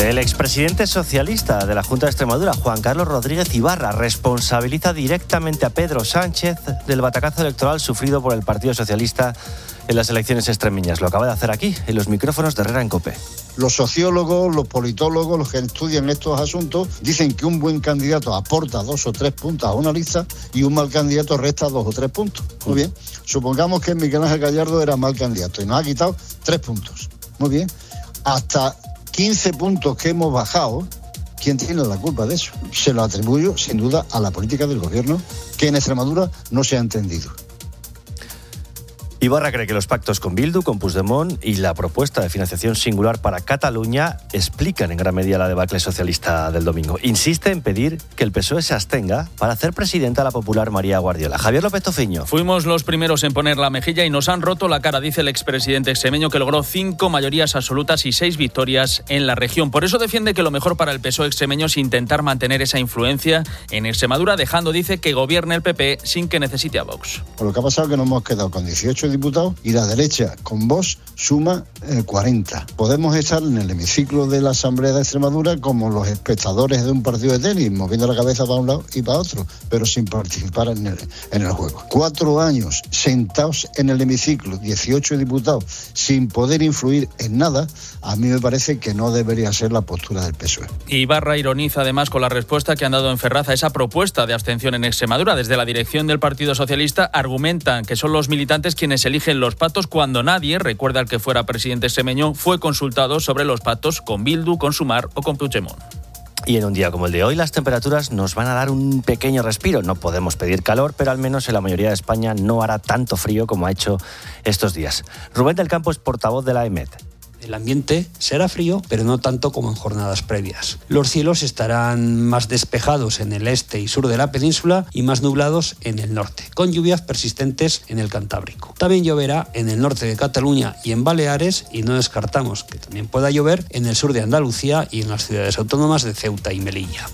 El expresidente socialista de la Junta de Extremadura, Juan Carlos Rodríguez Ibarra, responsabiliza directamente a Pedro Sánchez del batacazo electoral sufrido por el Partido Socialista en las elecciones extremeñas. Lo acaba de hacer aquí, en los micrófonos de Herrera en COPE. Los sociólogos, los politólogos, los que estudian estos asuntos, dicen que un buen candidato aporta 2 o 3 puntos a una lista y un mal candidato resta 2 o 3 puntos. Muy bien, supongamos que Miguel Ángel Gallardo era mal candidato y nos ha quitado 3 puntos. Muy bien, hasta 15 puntos que hemos bajado, ¿quién tiene la culpa de eso? Se lo atribuyo, sin duda, a la política del gobierno, que en Extremadura no se ha entendido. Ibarra cree que los pactos con Bildu, con Puigdemont y la propuesta de financiación singular para Cataluña explican en gran medida la debacle socialista del domingo. Insiste en pedir que el PSOE se abstenga para hacer presidenta a la popular María Guardiola. Javier López Tofiño. Fuimos los primeros en poner la mejilla y nos han roto la cara, dice el expresidente extremeño, que logró 5 mayorías absolutas y 6 victorias en la región. Por eso defiende que lo mejor para el PSOE extremeño es intentar mantener esa influencia en Extremadura, dejando, dice, que gobierne el PP sin que necesite a Vox. Por lo que ha pasado es que nos hemos quedado con 18 diputados y la derecha con Vox suma 40. Podemos estar en el hemiciclo de la Asamblea de Extremadura como los espectadores de un partido de tenis, moviendo la cabeza para un lado y para otro, pero sin participar en el juego. 4 años sentados en el hemiciclo, 18 diputados, sin poder influir en nada, a mí me parece que no debería ser la postura del PSOE. Ibarra ironiza además con la respuesta que han dado en Ferraz a esa propuesta de abstención en Extremadura. Desde la dirección del Partido Socialista argumentan que son los militantes quienes eligen los pactos cuando nadie, recuerda el que fuera presidente extremeño, fue consultado sobre los pactos con Bildu, con Sumar o con Puigdemont. Y en un día como el de hoy, las temperaturas nos van a dar un pequeño respiro. No podemos pedir calor, pero al menos en la mayoría de España no hará tanto frío como ha hecho estos días. Rubén del Campo es portavoz de la EMET. El ambiente será frío, pero no tanto como en jornadas previas. Los cielos estarán más despejados en el este y sur de la península y más nublados en el norte, con lluvias persistentes en el Cantábrico. También lloverá en el norte de Cataluña y en Baleares, y no descartamos que también pueda llover en el sur de Andalucía y en las ciudades autónomas de Ceuta y Melilla.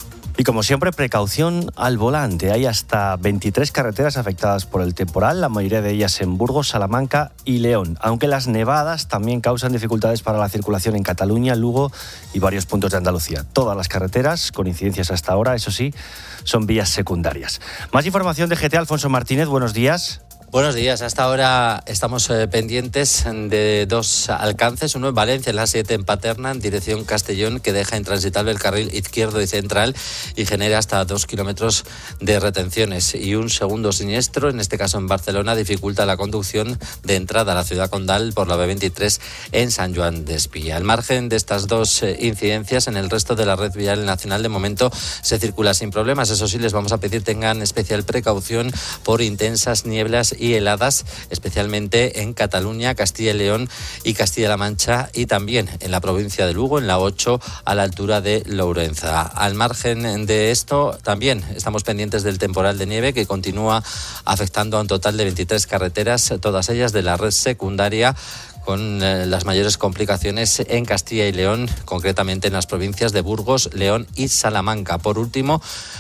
Y como siempre, precaución al volante. Hay hasta 23 carreteras afectadas por el temporal, la mayoría de ellas en Burgos, Salamanca y León. Aunque las nevadas también causan dificultades para la circulación en Cataluña, Lugo y varios puntos de Andalucía. Todas las carreteras, con incidencias hasta ahora, eso sí, son vías secundarias. Más información de GT. Alfonso Martínez, buenos días. Buenos días. Hasta ahora estamos pendientes de 2 alcances. Uno en Valencia, en la 7 en Paterna, en dirección Castellón, que deja intransitable el carril izquierdo y central y genera hasta 2 kilómetros de retenciones. Y un segundo siniestro, en este caso en Barcelona, dificulta la conducción de entrada a la ciudad condal por la B23 en San Joan de Espía. Al margen de estas 2 incidencias, en el resto de la red vial nacional de momento se circula sin problemas. Eso sí, les vamos a pedir tengan especial precaución por intensas nieblas y heladas, especialmente en Cataluña, Castilla y León y Castilla-La Mancha, y también en la provincia de Lugo, en la 8, a la altura de Lourenza. Al margen de esto, también estamos pendientes del temporal de nieve que continúa afectando a un total de 23 carreteras, todas ellas de la red secundaria, con las mayores complicaciones en Castilla y León, concretamente en las provincias de Burgos, León y Salamanca. Por último,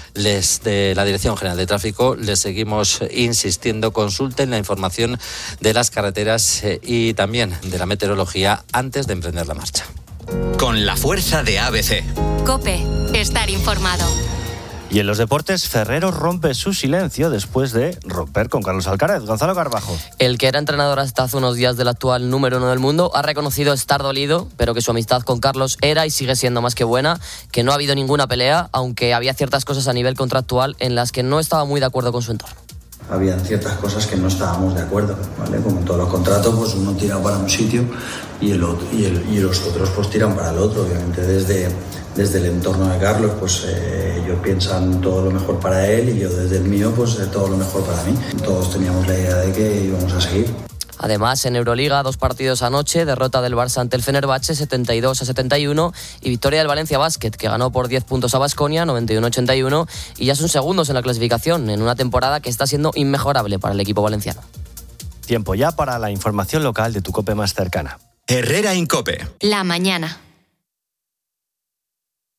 de la Dirección General de Tráfico les seguimos insistiendo, consulten la información de las carreteras y también de la meteorología antes de emprender la marcha. Con la fuerza de ABC. COPE, estar informado. Y en los deportes, Ferrero rompe su silencio después de romper con Carlos Alcaraz. Gonzalo Carbajo. El que era entrenador hasta hace unos días del actual número 1 del mundo ha reconocido estar dolido, pero que su amistad con Carlos era y sigue siendo más que buena, que no ha habido ninguna pelea, aunque había ciertas cosas a nivel contractual en las que no estaba muy de acuerdo con su entorno. Habían ciertas cosas que no estábamos de acuerdo, ¿vale? Como en todos los contratos, pues uno tira para un sitio y los otros pues tiran para el otro. Obviamente desde el entorno de Carlos, pues ellos piensan todo lo mejor para él y yo desde el mío, pues todo lo mejor para mí. Todos teníamos la idea de que íbamos a seguir. Además, en Euroliga, 2 partidos anoche, derrota del Barça ante el Fenerbahce, 72-71, y victoria del Valencia Basket, que ganó por 10 puntos a Baskonia, 91-81, y ya son segundos en la clasificación, en una temporada que está siendo inmejorable para el equipo valenciano. Tiempo ya para la información local de tu COPE más cercana. Herrera en COPE. La mañana.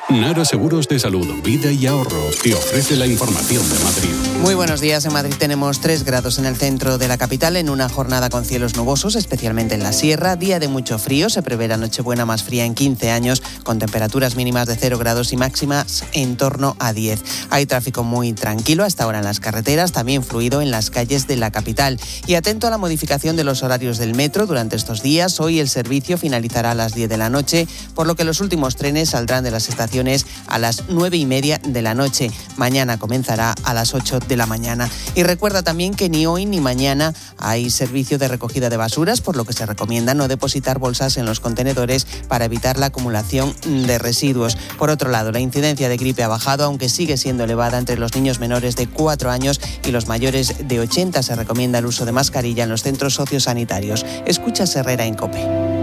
Nara Seguros de Salud, Vida y Ahorro te ofrece la información de Madrid. Muy buenos días. En Madrid tenemos 3 grados en el centro de la capital en una jornada con cielos nubosos, especialmente en la sierra. Día de mucho frío. Se prevé la Nochebuena más fría en 15 años, con temperaturas mínimas de 0 grados y máximas en torno a 10. Hay tráfico muy tranquilo hasta ahora en las carreteras, también fluido en las calles de la capital. Y atento a la modificación de los horarios del metro durante estos días. Hoy el servicio finalizará a las 10 de la noche, por lo que los últimos trenes saldrán de las estaciones a las 9:30 de la noche. Mañana comenzará a las 8 de la mañana. Y recuerda también que ni hoy ni mañana hay servicio de recogida de basuras, por lo que se recomienda no depositar bolsas en los contenedores para evitar la acumulación de residuos. Por otro lado, la incidencia de gripe ha bajado, aunque sigue siendo elevada entre los niños menores de 4 años y los mayores de 80. Se recomienda el uso de mascarilla en los centros sociosanitarios. Escucha Herrera en COPE.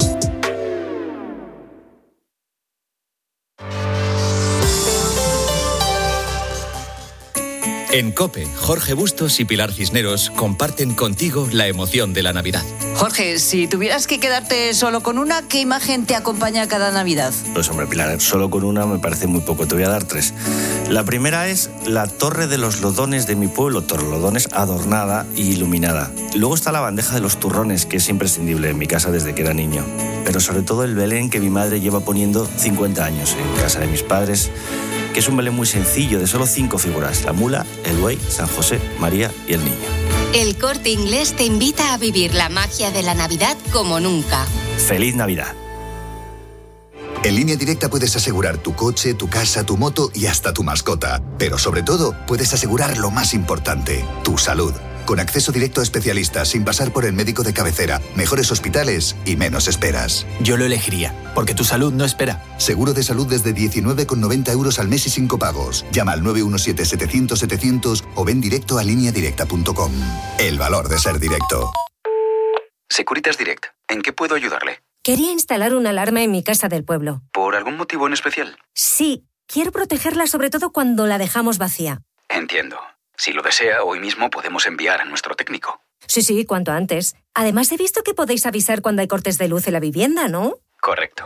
En COPE, Jorge Bustos y Pilar Cisneros comparten contigo la emoción de la Navidad. Jorge, si tuvieras que quedarte solo con una, ¿qué imagen te acompaña cada Navidad? Pues hombre, Pilar, solo con una me parece muy poco. Te voy a dar 3. La primera es la Torre de los Lodones de mi pueblo, Torrelodones, adornada e iluminada. Luego está la bandeja de los turrones, que es imprescindible en mi casa desde que era niño. Pero sobre todo el Belén que mi madre lleva poniendo 50 años en casa de mis padres, que es un Belén muy sencillo, de solo 5 figuras: la mula, el buey, San José, María y el niño. El Corte Inglés te invita a vivir la magia de la Navidad como nunca. ¡Feliz Navidad! En Línea Directa puedes asegurar tu coche, tu casa, tu moto y hasta tu mascota. Pero sobre todo, puedes asegurar lo más importante, tu salud. Con acceso directo a especialistas, sin pasar por el médico de cabecera, mejores hospitales y menos esperas. Yo lo elegiría, porque tu salud no espera. Seguro de salud desde 19,90 € al mes y sin copagos. Llama al 917-700-700 o ven directo a lineadirecta.com. El valor de ser directo. Securitas Direct, ¿en qué puedo ayudarle? Quería instalar una alarma en mi casa del pueblo. ¿Por algún motivo en especial? Sí, quiero protegerla sobre todo cuando la dejamos vacía. Entiendo. Si lo desea, hoy mismo podemos enviar a nuestro técnico. Sí, cuanto antes. Además, he visto que podéis avisar cuando hay cortes de luz en la vivienda, ¿no? Correcto.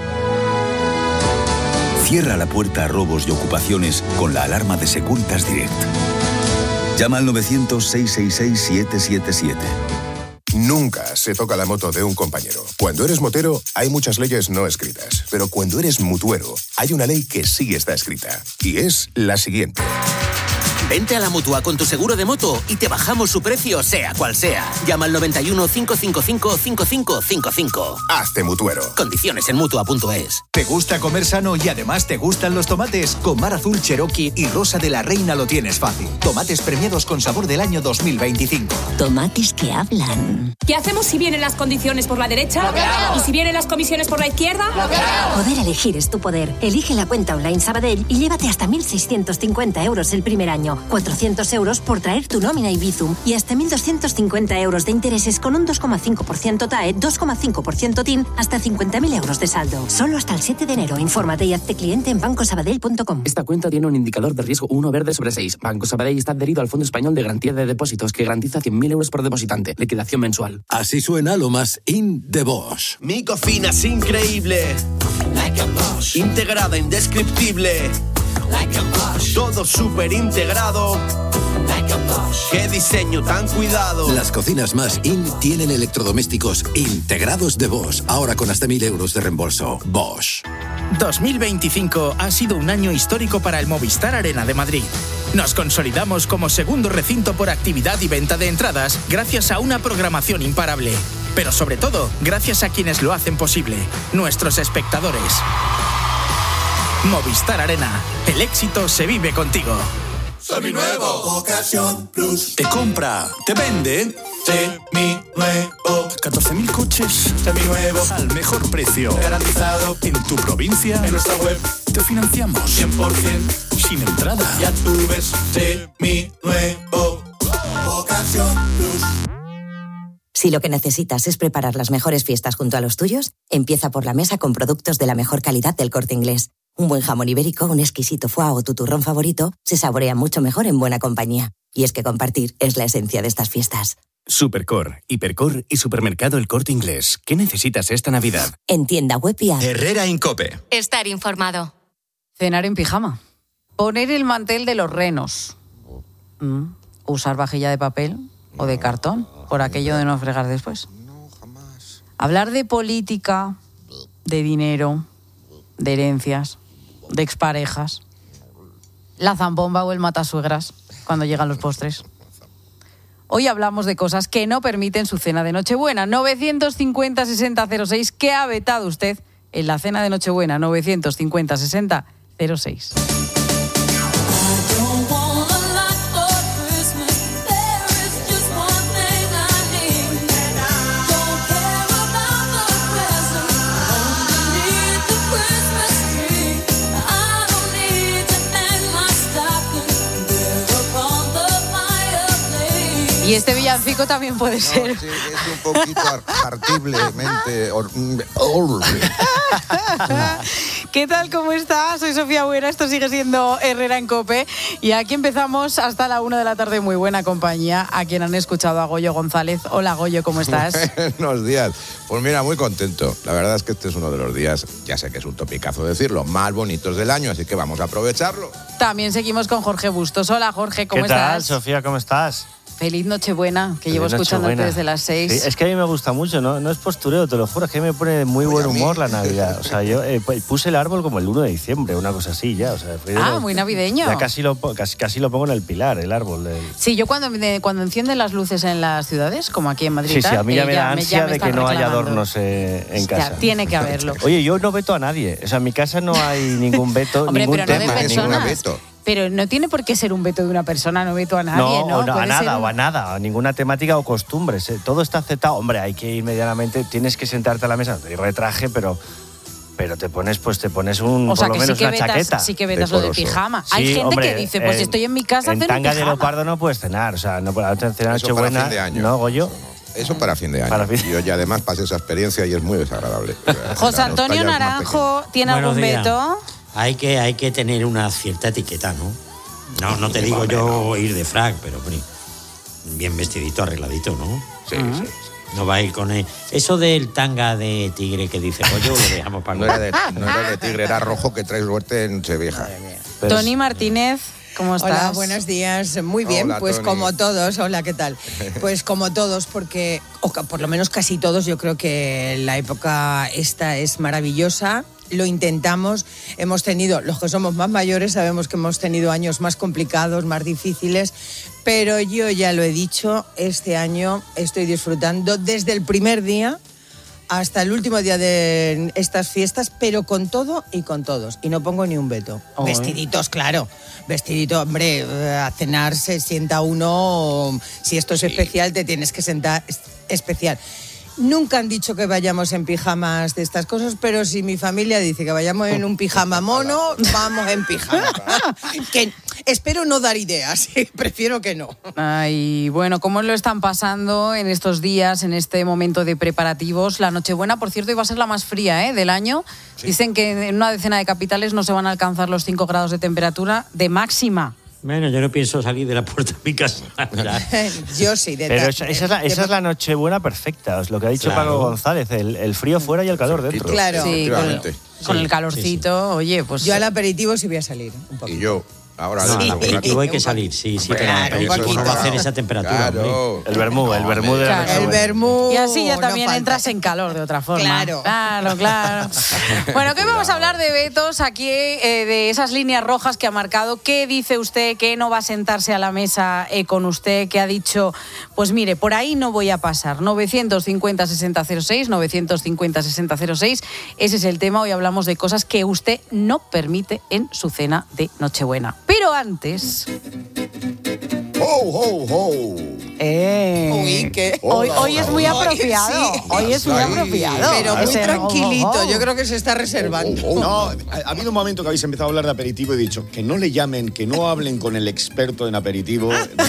Cierra la puerta a robos y ocupaciones con la alarma de Securitas Direct. Llama al 900-666-777. Nunca se toca la moto de un compañero. Cuando eres motero, hay muchas leyes no escritas. Pero cuando eres mutuero, hay una ley que sí está escrita. Y es la siguiente. Vente a la Mutua con tu seguro de moto y te bajamos su precio, sea cual sea. Llama al 91 555 5555. Hazte mutuero. Condiciones en Mutua.es. ¿Te gusta comer sano y además te gustan los tomates? Con Mar Azul, Cherokee y Rosa de la Reina lo tienes fácil. Tomates premiados con sabor del año 2025. Tomates que hablan. ¿Qué hacemos si vienen las condiciones por la derecha? ¿Y si vienen las comisiones por la izquierda? Poder elegir es tu poder. Elige la cuenta online Sabadell y llévate hasta 1.650 € el primer año. 400 € por traer tu nómina y Bizum y hasta 1.250 € de intereses con un 2,5% TAE, 2,5% TIN, hasta 50.000 € de saldo. Solo hasta el 7 de enero. Infórmate y hazte cliente en bancosabadell.com. Esta cuenta tiene un indicador de riesgo 1 verde sobre 6. Banco Sabadell está adherido al Fondo Español de Garantía de Depósitos, que garantiza 100.000 € por depositante. Liquidación mensual. Así suena lo más in de Bosch. Mi cocina es increíble. Like a Bosch. Integrada, indescriptible. Like a Bosch. Todo súper integrado. Like a Bosch. Qué diseño tan cuidado. Las cocinas más in tienen electrodomésticos integrados de Bosch. Ahora con hasta 1.000 € de reembolso. Bosch. 2025 ha sido un año histórico para el Movistar Arena de Madrid. Nos consolidamos como segundo recinto por actividad y venta de entradas gracias a una programación imparable. Pero sobre todo, gracias a quienes lo hacen posible, nuestros espectadores. Movistar Arena. El éxito se vive contigo. Seminuevo. Ocasión Plus. Te compra, te vende. Seminuevo. 14.000 coches. Seminuevo. Al mejor precio. Garantizado. En tu provincia. En nuestra web. Te financiamos. 100%. Sin entrada. Ya tú ves. Seminuevo. Ocasión Plus. Si lo que necesitas es preparar las mejores fiestas junto a los tuyos, empieza por la mesa con productos de la mejor calidad del Corte Inglés. Un buen jamón ibérico, un exquisito foie o tu turrón favorito se saborea mucho mejor en buena compañía. Y es que compartir es la esencia de estas fiestas. Supercor, Hipercor y Supermercado El Corte Inglés. ¿Qué necesitas esta Navidad? En tienda web y app. Herrera en COPE. Estar informado. Cenar en pijama. Poner el mantel de los renos. Usar vajilla de papel o de cartón, por aquello de no fregar después. Hablar de política, de dinero, de herencias, de exparejas. La zambomba o el matasuegras cuando llegan los postres. Hoy hablamos de cosas que no permiten su cena de Nochebuena. 950-60-06. ¿Qué ha vetado usted en la cena de Nochebuena? 950-60-06. Y este villancico también puede ser. Sí, es un poquito artiblemente. ¿Qué tal? ¿Cómo estás? Soy Sofía Buena, esto sigue siendo Herrera en COPE. Y aquí empezamos hasta la 1 de la tarde, muy buena compañía. A quien han escuchado a Goyo González. Hola Goyo, ¿cómo estás? Buenos días. Pues mira, muy contento. La verdad es que este es uno de los días, ya sé que es un topicazo decirlo, más bonitos del año, así que vamos a aprovecharlo. También seguimos con Jorge Bustos. Hola Jorge, ¿cómo estás? ¿Qué tal, Sofía? ¿Cómo estás? Feliz Nochebuena, que llevo escuchándote desde las 6. Sí, es que a mí me gusta mucho, no es postureo, te lo juro, es que me pone de muy buen humor la Navidad. O sea, yo puse el árbol como el 1 de diciembre, una cosa así ya. O sea, muy navideño. Ya casi lo pongo en el pilar, el árbol. Sí, yo cuando encienden las luces en las ciudades, como aquí en Madrid. Sí, a mí ya me da ansia de que no haya adornos en casa. Ya, tiene que haberlo. Oye, yo no veto a nadie, o sea, en mi casa no hay ningún veto, hombre, ningún pero tema, no de ningún veto. Pero no tiene por qué ser un veto de una persona, no veto a nadie, ¿no? A nada, a ninguna temática o costumbres. Todo está aceptado. Hombre, hay que ir medianamente, tienes que sentarte a la mesa, te retraje, pero te pones un, o sea, por lo menos sí una chaqueta. Sí que vetas lo de pijama. Hay gente hombre, que dice, pues si estoy en mi casa, en ceno en tanga pijama. de leopardo no puedes cenar, o sea, no puedes cenar Eso Nochebuena, para fin de año. ¿no, Goyo? Eso para fin de año. Yo ya además pasé esa experiencia y es muy desagradable. José Antonio Naranjo, ¿tiene algún veto? Hay que tener una cierta etiqueta, ¿no? No te digo yo ir de frac, pero bien vestidito, arregladito, ¿no? Sí. No va a ir con eso del tanga de tigre que dice, pues yo lo dejamos para no era de tigre, era rojo que trae suerte en Sevilla. Tony Martínez, ¿cómo estás? Hola, buenos días. Muy bien, Hola, pues Tony. como todos. Hola, ¿qué tal? Pues como todos, porque, o por lo menos casi todos, yo creo que la época esta es maravillosa. Lo intentamos, hemos tenido, los que somos más mayores sabemos que hemos tenido años más complicados, más difíciles, pero yo ya lo he dicho, este año estoy disfrutando desde el primer día hasta el último día de estas fiestas, pero con todo y con todos, y no pongo ni un veto. Vestiditos, claro, vestidito, hombre, a cenar se sienta uno, si esto es especial te tienes que sentar especial. Nunca han dicho que vayamos en pijamas de estas cosas, pero si mi familia dice que vayamos en un pijama mono, vamos en pijama. Que espero no dar ideas, prefiero que no. Ay, bueno, ¿cómo lo están pasando en estos días, en este momento de preparativos? La Nochebuena, por cierto, iba a ser la más fría del año. Sí. Dicen que en una decena de capitales no se van a alcanzar los 5 grados de temperatura de máxima. Bueno, yo no pienso salir de la puerta de mi casa. Yo sí. Pero esa es la Nochebuena perfecta, es lo que ha dicho Paco González, el frío fuera y el calor dentro. Claro, sí, con el calorcito, oye, pues... Yo al aperitivo sí voy a salir un poquito. Y yo... Ahora al aperitivo hay que salir, sí, pero el aperitivo no va a hacer esa temperatura. Claro. El vermú de la Nochebuena. El vermú. Y así ya también entras en calor de otra forma. Claro. Bueno, que vamos a hablar de vetos aquí, de esas líneas rojas que ha marcado. ¿Qué dice usted que no va a sentarse a la mesa con usted? Que ha dicho, pues mire, por ahí no voy a pasar. 950-60-06, 950-60-06. Ese es el tema. Hoy hablamos de cosas que usted no permite en su cena de Nochebuena. Pero antes... ¡Ho, ho, ho! Uy, ¿qué? Hoy es muy apropiado. Sí. Hoy es muy apropiado. Pero muy tranquilito. Yo creo que se está reservando. No, ha habido un momento que habéis empezado a hablar de aperitivo y he dicho que no le llamen, que no hablen con el experto en aperitivo.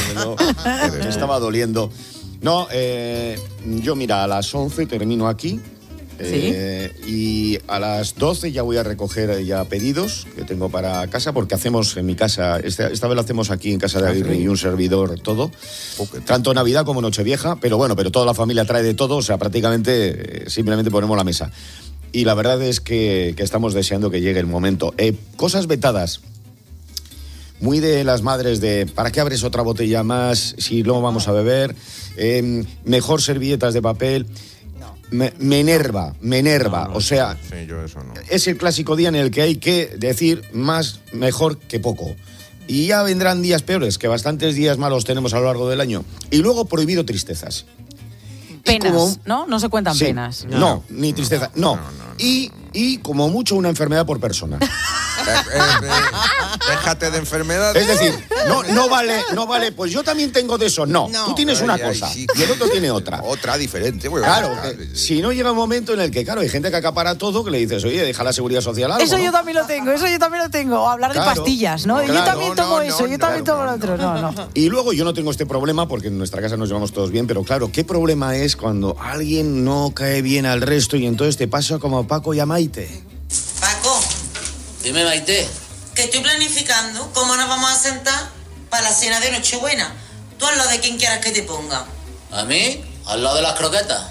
Me estaba doliendo. No, yo mira, a las 11 termino aquí. ¿Sí? Y a las 12 ya voy a recoger ya pedidos que tengo para casa, porque hacemos en mi casa, esta vez lo hacemos aquí en casa de Aguirre y un servidor, todo, tanto Navidad como Nochevieja, pero toda la familia trae de todo, o sea, prácticamente simplemente ponemos la mesa. y la verdad es que estamos deseando que llegue el momento. Cosas vetadas. Muy de las madres de ¿para qué abres otra botella más si luego vamos a beber? Mejor servilletas de papel. Me enerva. O sea, sí, yo eso no. Es el clásico día en el que hay que decir más, mejor que poco. Y ya vendrán días peores, que bastantes días malos tenemos a lo largo del año. Y luego prohibido tristezas. Penas, ¿no? No se cuentan sí, penas. No, ni tristeza, no. Y como mucho una enfermedad por persona. Déjate de enfermedades. Es decir, no vale, pues yo también tengo de eso. No, tú tienes una cosa sí. y el otro tiene otra. Otra diferente. Bueno, claro, si no llega un momento en el que, claro, hay gente que acapara todo, que le dices, oye, deja la seguridad social algo, Eso ¿no? yo también lo tengo. O hablar de pastillas, ¿no? Claro, yo también tomo eso, yo también tomo lo otro. No. Y luego yo no tengo este problema porque en nuestra casa nos llevamos todos bien, pero claro, ¿qué problema es cuando alguien no cae bien al resto y entonces te pasa como Paco y a Maite? Paco. Dime, Maite. Que estoy planificando cómo nos vamos a sentar para la cena de Nochebuena. Tú al lado de quien quieras que te ponga. ¿A mí? Al lado de las croquetas.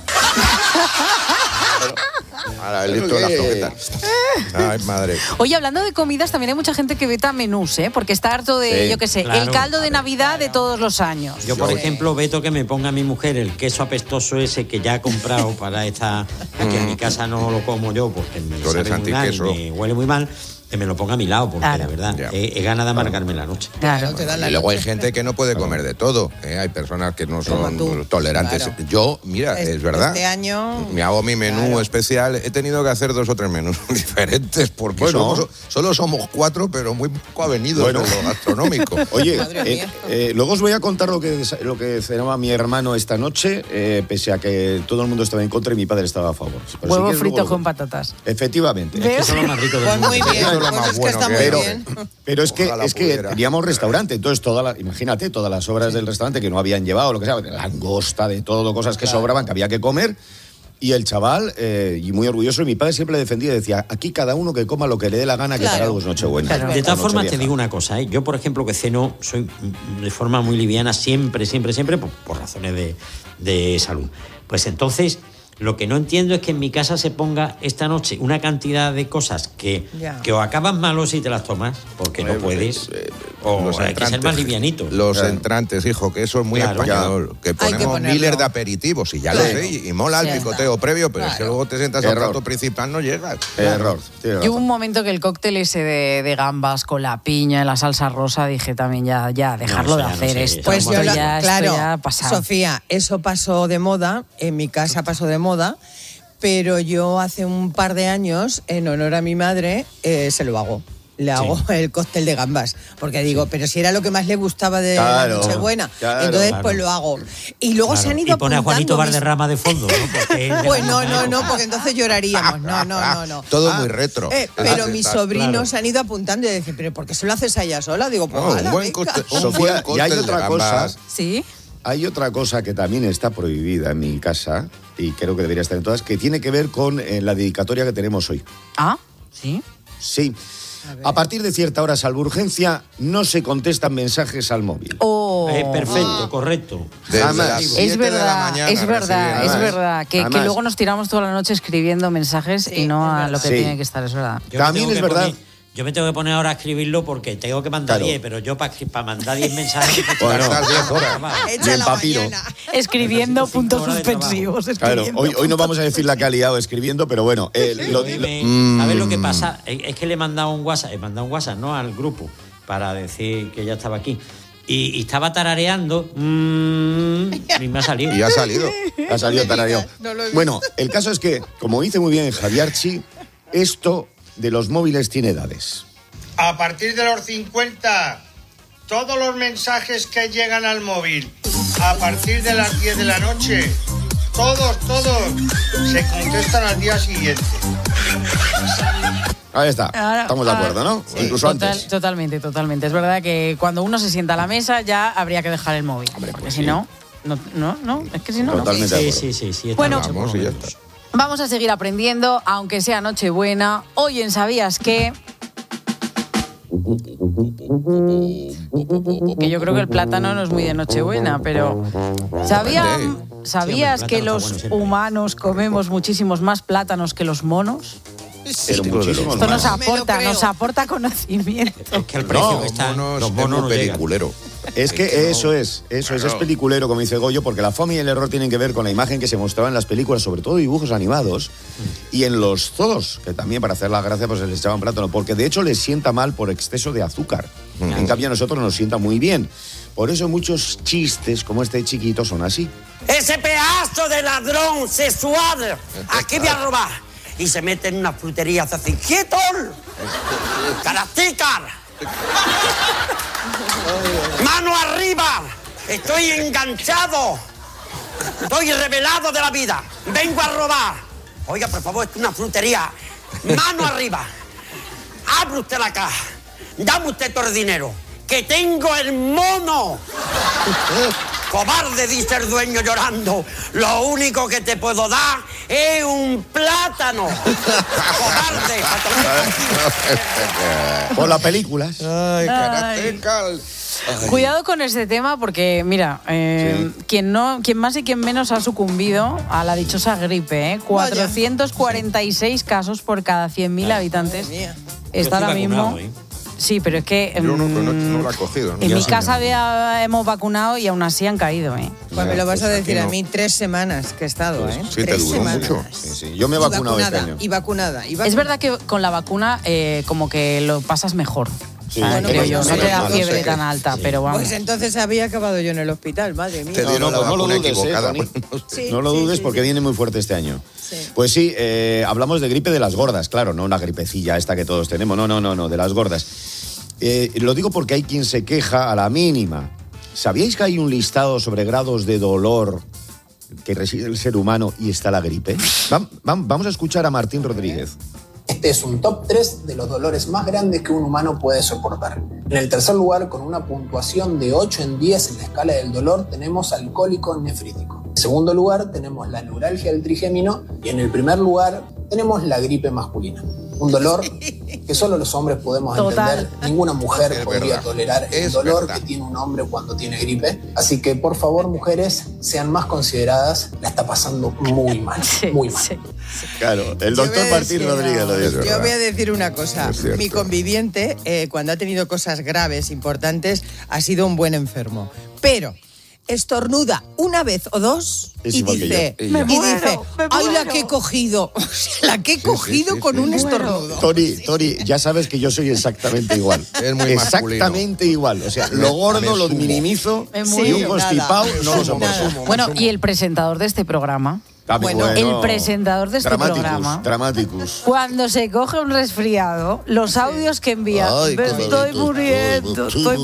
Ahora, listo las croquetas. Ay, madre. Oye, hablando de comidas, también hay mucha gente que veta menús, ¿eh? Porque está harto de, yo qué sé, claro. el caldo de Navidad de todos los años. Yo, por ejemplo, veto que me ponga mi mujer el queso apestoso ese que ya he comprado para esta... que en mi casa no lo como yo porque me sabe muy mal, me huele muy mal. Que me lo ponga a mi lado, porque de verdad, he ganas de amargarme la noche. Y luego hay gente que no puede comer de todo. Hay personas que no son tolerantes. Claro. Yo, mira, es verdad. Este año... Me hago mi menú especial. He tenido que hacer 2 o 3 menús diferentes porque solo somos 4, pero muy poco avenidos en lo gastronómico. Oye, luego os voy a contar lo que cenaba mi hermano esta noche, pese a que todo el mundo estaba en contra y mi padre estaba a favor. Pero Huevo frito con patatas. Efectivamente. ¿Ves? Es que son los más ricos del mundo. Muy bien. Lo más bueno pero es que teníamos restaurante, entonces imagínate, todas las obras del restaurante que no habían llevado, lo que sea, langosta, de todo, cosas que sobraban, que había que comer. Y el chaval, y muy orgulloso, y mi padre siempre le defendía y decía, aquí cada uno que coma lo que le dé la gana, que para algo es Nochebuena. De todas formas, te digo una cosa, ¿eh? Yo, por ejemplo, que ceno, soy de forma muy liviana siempre, por razones de salud. Pues entonces... Lo que no entiendo es que en mi casa se ponga esta noche una cantidad de cosas que o acabas malo si te las tomas, porque no puedes, o hay que ser más livianito. Los entrantes, hijo, que eso es muy español. Que ponemos miles de aperitivos, y ya lo sé, y mola el picoteo previo, pero es que luego te sientas al plato principal, no llegas. Error. Y hubo un momento que el cóctel ese de gambas con la piña y la salsa rosa, dije también ya dejarlo de hacer esto. Pues yo, esto ya ha pasado. Sofía, eso pasó de moda, en mi casa pasó de moda, pero yo hace un par de años, en honor a mi madre, se lo hago. Le hago el cóctel de gambas, porque digo, pero si era lo que más le gustaba de la Nochebuena, entonces pues lo hago. Y luego se han ido y pone a Juanito Valderrama de fondo, ¿no? Pues no, porque entonces lloraríamos. No. Todo muy retro. Pero mis sobrinos se han ido apuntando y dicen, pero ¿por qué se lo haces a ella sola? Digo, pues un buen cóctel. Sofía, y hay otra cosa. ¿Sí? Hay otra cosa que también está prohibida en mi casa, y creo que debería estar en todas, que tiene que ver con la dedicatoria que tenemos hoy. Ah, ¿sí? Sí. A partir de cierta hora, salvo urgencia, no se contestan mensajes al móvil. Perfecto, correcto. Es verdad. Que luego nos tiramos toda la noche escribiendo mensajes y no a lo que tiene que estar, es verdad. También es verdad. Yo me tengo que poner ahora a escribirlo porque tengo que mandar 10, pero yo para mandar 10 mensajes... Bueno, 10 horas. Echa y en la papiro. mañana. Escribiendo puntos suspensivos. Claro, hoy no vamos a decir la que ha liado escribiendo, pero bueno. ¿Sabes lo que pasa? Es que le he mandado un WhatsApp, ¿no? Al grupo, para decir que ya estaba aquí. Y estaba tarareando y me ha salido. Y ha salido. Ha salido tarareado. Bueno, el caso es que, como dice muy bien Javiarchi, esto de los móviles tiene edades. A partir de los 50, todos los mensajes que llegan al móvil, a partir de las 10 de la noche, todos, se contestan al día siguiente. Ahí está, estamos de acuerdo, ¿no? Sí, incluso antes. Totalmente. Es verdad que cuando uno se sienta a la mesa ya habría que dejar el móvil. Hombre, porque pues si no, es que si no... Totalmente de acuerdo. Sí. Bueno, Vamos y ya está. vamos a seguir aprendiendo, aunque sea Nochebuena. Hoy en ¿Sabías qué? Que yo creo que el plátano no es muy de Nochebuena, pero ¿sabían ¿Sabías Sí, hombre, que el plátano los está bueno siempre. humanos comemos muchísimos más plátanos que los monos? Pero muchísimos Esto más. nos aporta conocimiento. Es que el precio que Los está, monos los es monos muy no llegan. peliculero. Es que eso es Claro. peliculero, como dice Goyo, porque la fama y el error tienen que ver con la imagen que se mostraba en las películas, sobre todo dibujos animados, y en los zoos, que también para hacer la gracia pues se les echaban plátano, porque de hecho les sienta mal por exceso de azúcar. En cambio a nosotros nos sienta muy bien. Por eso muchos chistes como este chiquito son así. Ese pedazo de ladrón sexual, aquí voy a robar. Y se mete en una frutería, se hace quieto. ¡Carasticar! ¡Mano arriba! Estoy enganchado. Estoy revelado de la vida. Vengo a robar. Oiga, por favor, esto es una frutería. Mano arriba. Abre usted la caja. Dame usted todo el dinero. ¡Que tengo el mono! Cobarde, dice el dueño llorando. Lo único que te puedo dar es un plátano. Cobarde. Por las películas. Ay, Karateca. Cuidado con este tema porque, mira, quien más y quien menos ha sucumbido a la dichosa gripe, 446 casos por cada 100.000 habitantes. Está ahora mismo. Sí, pero es que Yo no lo he cogido. en mi casa hemos vacunado y aún así han caído. Pues me lo vas a Pues decir aquí a no. mí, 3 semanas que he estado. Sí, te 3 duró semanas. mucho. Sí. Yo me he vacunado este año. Y vacunada. Es verdad que con la vacuna como que lo pasas mejor. Sí, Creo bueno, yo, pues, no te da menos fiebre mal. tan alta, pero vamos. Pues entonces había acabado yo en el hospital, madre mía. Te dieron la no lo vacuna dudes, equivocada. Tony. Sí, No lo sí, dudes sí, porque sí. viene muy fuerte este año. Pues sí, hablamos de gripe de las gordas, claro, no una gripecilla esta que todos tenemos, no, de las gordas. Lo digo porque hay quien se queja a la mínima. ¿Sabíais que hay un listado sobre grados de dolor que reside el ser humano y está la gripe? Vamos a escuchar a Martín Rodríguez. Este es un top 3 de los dolores más grandes que un humano puede soportar. En el tercer lugar, con una puntuación de 8 en 10 en la escala del dolor, tenemos al cólico nefrítico. En segundo lugar, tenemos la neuralgia del trigémino. Y en el primer lugar, tenemos la gripe masculina. Un dolor que solo los hombres podemos entender. Ninguna mujer Es podría verdad. tolerar el Es dolor verdad. que tiene un hombre cuando tiene gripe. Así que, por favor, mujeres, sean más consideradas. La está pasando muy mal, muy mal. Claro, el Yo doctor voy a Martín decir- Rodríguez lo dice. Yo voy a decir una cosa. Es cierto. Mi conviviente, cuando ha tenido cosas graves, importantes, ha sido un buen enfermo. Pero estornuda una vez o dos Es y igual que dice, yo. y dice, ¡ay, la que he cogido! O sea, la que he cogido con un estornudo. Tony, ya sabes que yo soy exactamente igual. Es muy exactamente igual. O sea, lo gordo lo minimizo Es y muy- un constipado no lo soporto. Bueno, y el presentador de este programa, Bueno, el presentador de este programa, Dramaticus. cuando se coge un resfriado, los audios que envía, Ay, qué estoy bonito, muriendo, estoy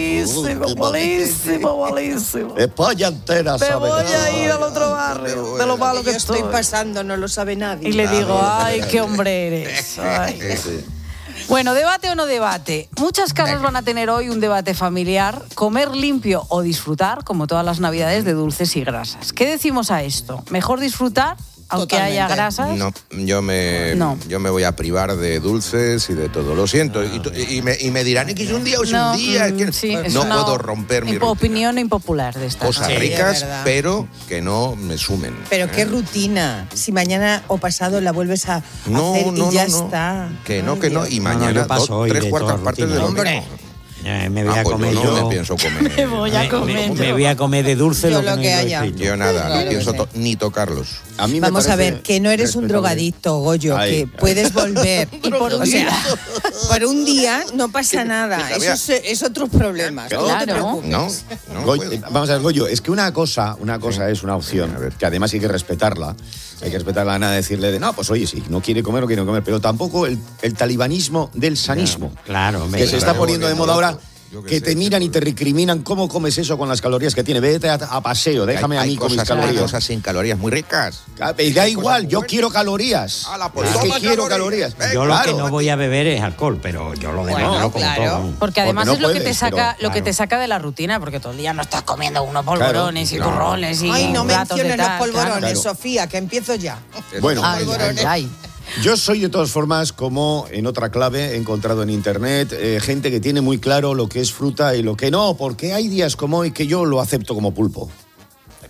malísimo. España entera Me sabe. voy a ir al otro barrio, de lo malo que yo estoy estoy. pasando, no lo sabe nadie. Y le digo, ay, qué hombre eres. Ay. Bueno, ¿debate o no debate? Muchas casas van a tener hoy un debate familiar, comer limpio o disfrutar, como todas las navidades, de dulces y grasas. ¿Qué decimos a esto? ¿Mejor disfrutar, aunque haya grasas? No, yo me voy a privar de dulces y de todo. Lo siento. Y me dirán que es un día o es un día. Es que sí, es no una puedo romper mi rutina. opinión impopular de esta. Cosas Sí, ricas, es verdad. pero que no me sumen. Pero qué rutina. Si mañana o pasado la vuelves a hacer y ya está. Que no. Y yo mañana paso hoy tres de cuartas toda partes de rutina. lo mismo. Me voy a pues comer yo yo. no me pienso comer. Me voy a comer. Me voy a comer de dulce Yo lo lo que que no haya. escrito. Yo nada, Claro no pienso que sí. ni tocarlos. A mí me Vamos a parece ver, que no eres un respetable. drogadicto, Goyo, Ay, que ay. puedes volver. Y por un O sea, día. por un día no pasa nada. Fíjate, Eso es otros problemas. No te Claro. preocupes. No Goyo, puedo. vamos a ver, Goyo, es que una cosa es una opción, que además hay que respetarla. Hay que respetarla, nada decirle de, no, pues oye, si no quiere comer, no quiere comer. Pero tampoco el talibanismo del sanismo. Claro, hombre. Que se está Claro, poniendo de moda ahora, Yo qué que sé, te miran y te recriminan cómo comes eso con las calorías que tiene. Vete a paseo, déjame a mí con mis Hay calorías. cosas sin calorías muy ricas. Y da igual, yo quiero calorías. pues Es que toma quiero calorías. calorías. Yo lo que Claro. no voy a beber es alcohol, pero yo lo demás Bueno, me lo como claro. todo. Porque además Porque no es lo que te puedes, saca, pero, lo que te saca de la rutina, porque todo el día no estás comiendo unos polvorones y Claro. turrones y Ay, no platos de menciones los tal, polvorones, claro. Sofía, que empiezo ya. Bueno, Ay, ay, ay. yo soy de todas formas, como en otra clave he encontrado en internet, gente que tiene muy claro lo que es fruta y lo que no, porque hay días como hoy que yo lo acepto como pulpo.